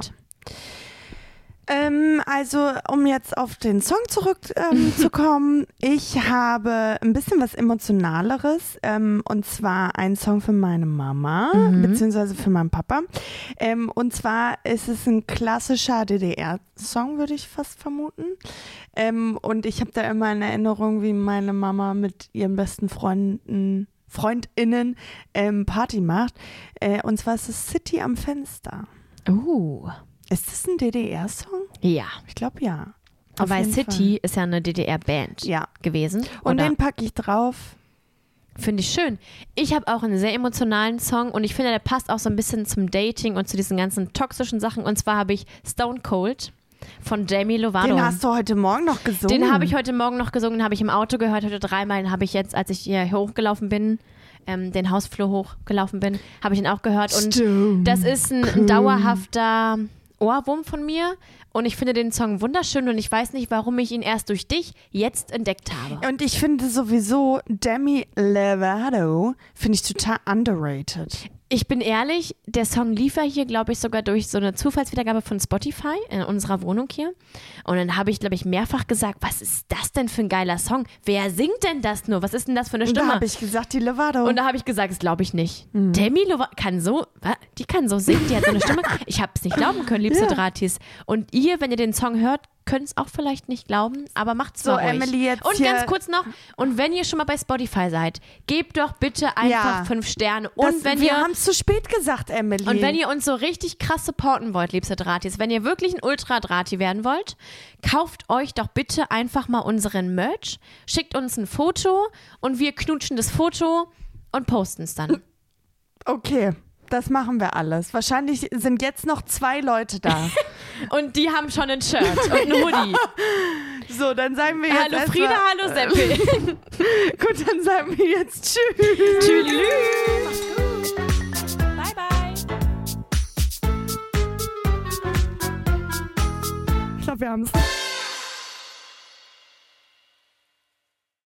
Also, um jetzt auf den Song zurückzukommen, ich habe ein bisschen was Emotionaleres, und zwar einen Song für meine Mama, beziehungsweise für meinen Papa. Und zwar ist es ein klassischer DDR-Song, würde ich fast vermuten. Und ich habe da immer in Erinnerung, wie meine Mama mit ihren besten FreundInnen Party macht. Und zwar ist es City am Fenster. Ist das ein DDR-Song? Ja. Ich glaube, ja. Weil City ist ja eine DDR-Band gewesen. Und den packe ich drauf. Finde ich schön. Ich habe auch einen sehr emotionalen Song und ich finde, der passt auch so ein bisschen zum Dating und zu diesen ganzen toxischen Sachen. Und zwar habe ich Stone Cold von Demi Lovato. Den hast du heute Morgen noch gesungen? Den habe ich heute Morgen noch gesungen, den habe ich im Auto gehört, heute 3-mal. Den habe ich jetzt, als ich hier hochgelaufen bin, den Hausflur hochgelaufen bin, habe ich ihn auch gehört. Und das ist ein dauerhafter Ohrwurm von mir und ich finde den Song wunderschön und ich weiß nicht, warum ich ihn erst durch dich jetzt entdeckt habe. Und ich finde sowieso Demi Lovato finde ich total underrated. Ich bin ehrlich, der Song lief ja hier, glaube ich, sogar durch so eine Zufallswiedergabe von Spotify in unserer Wohnung hier. Und dann habe ich, glaube ich, mehrfach gesagt, was ist das denn für ein geiler Song? Wer singt denn das nur? Was ist denn das für eine Stimme? Und da habe ich gesagt, die Lovato. Und da habe ich gesagt, das glaube ich nicht. Demi Lovato kann so singen, die hat so eine Stimme. Ich habe es nicht glauben können, liebste Drahtis. Und ihr, wenn ihr den Song hört, könnt es auch vielleicht nicht glauben, aber macht's so, mal ruhig. Emily, jetzt und ganz kurz noch, und wenn ihr schon mal bei Spotify seid, gebt doch bitte einfach 5 Sterne. Und wir haben es zu spät gesagt, Emily. Und wenn ihr uns so richtig krass supporten wollt, liebste Drahtis, wenn ihr wirklich ein Ultra-Drahti werden wollt, kauft euch doch bitte einfach mal unseren Merch, schickt uns ein Foto und wir knutschen das Foto und posten es dann. Okay. Das machen wir alles. Wahrscheinlich sind jetzt noch 2 Leute da. Und die haben schon ein Shirt und ein Hoodie. So, dann sagen wir jetzt hallo Frieda, hallo Seppel. Gut, dann sagen wir jetzt tschüss. Tschüss. Macht's gut. Bye, bye. Ich glaube, wir haben es.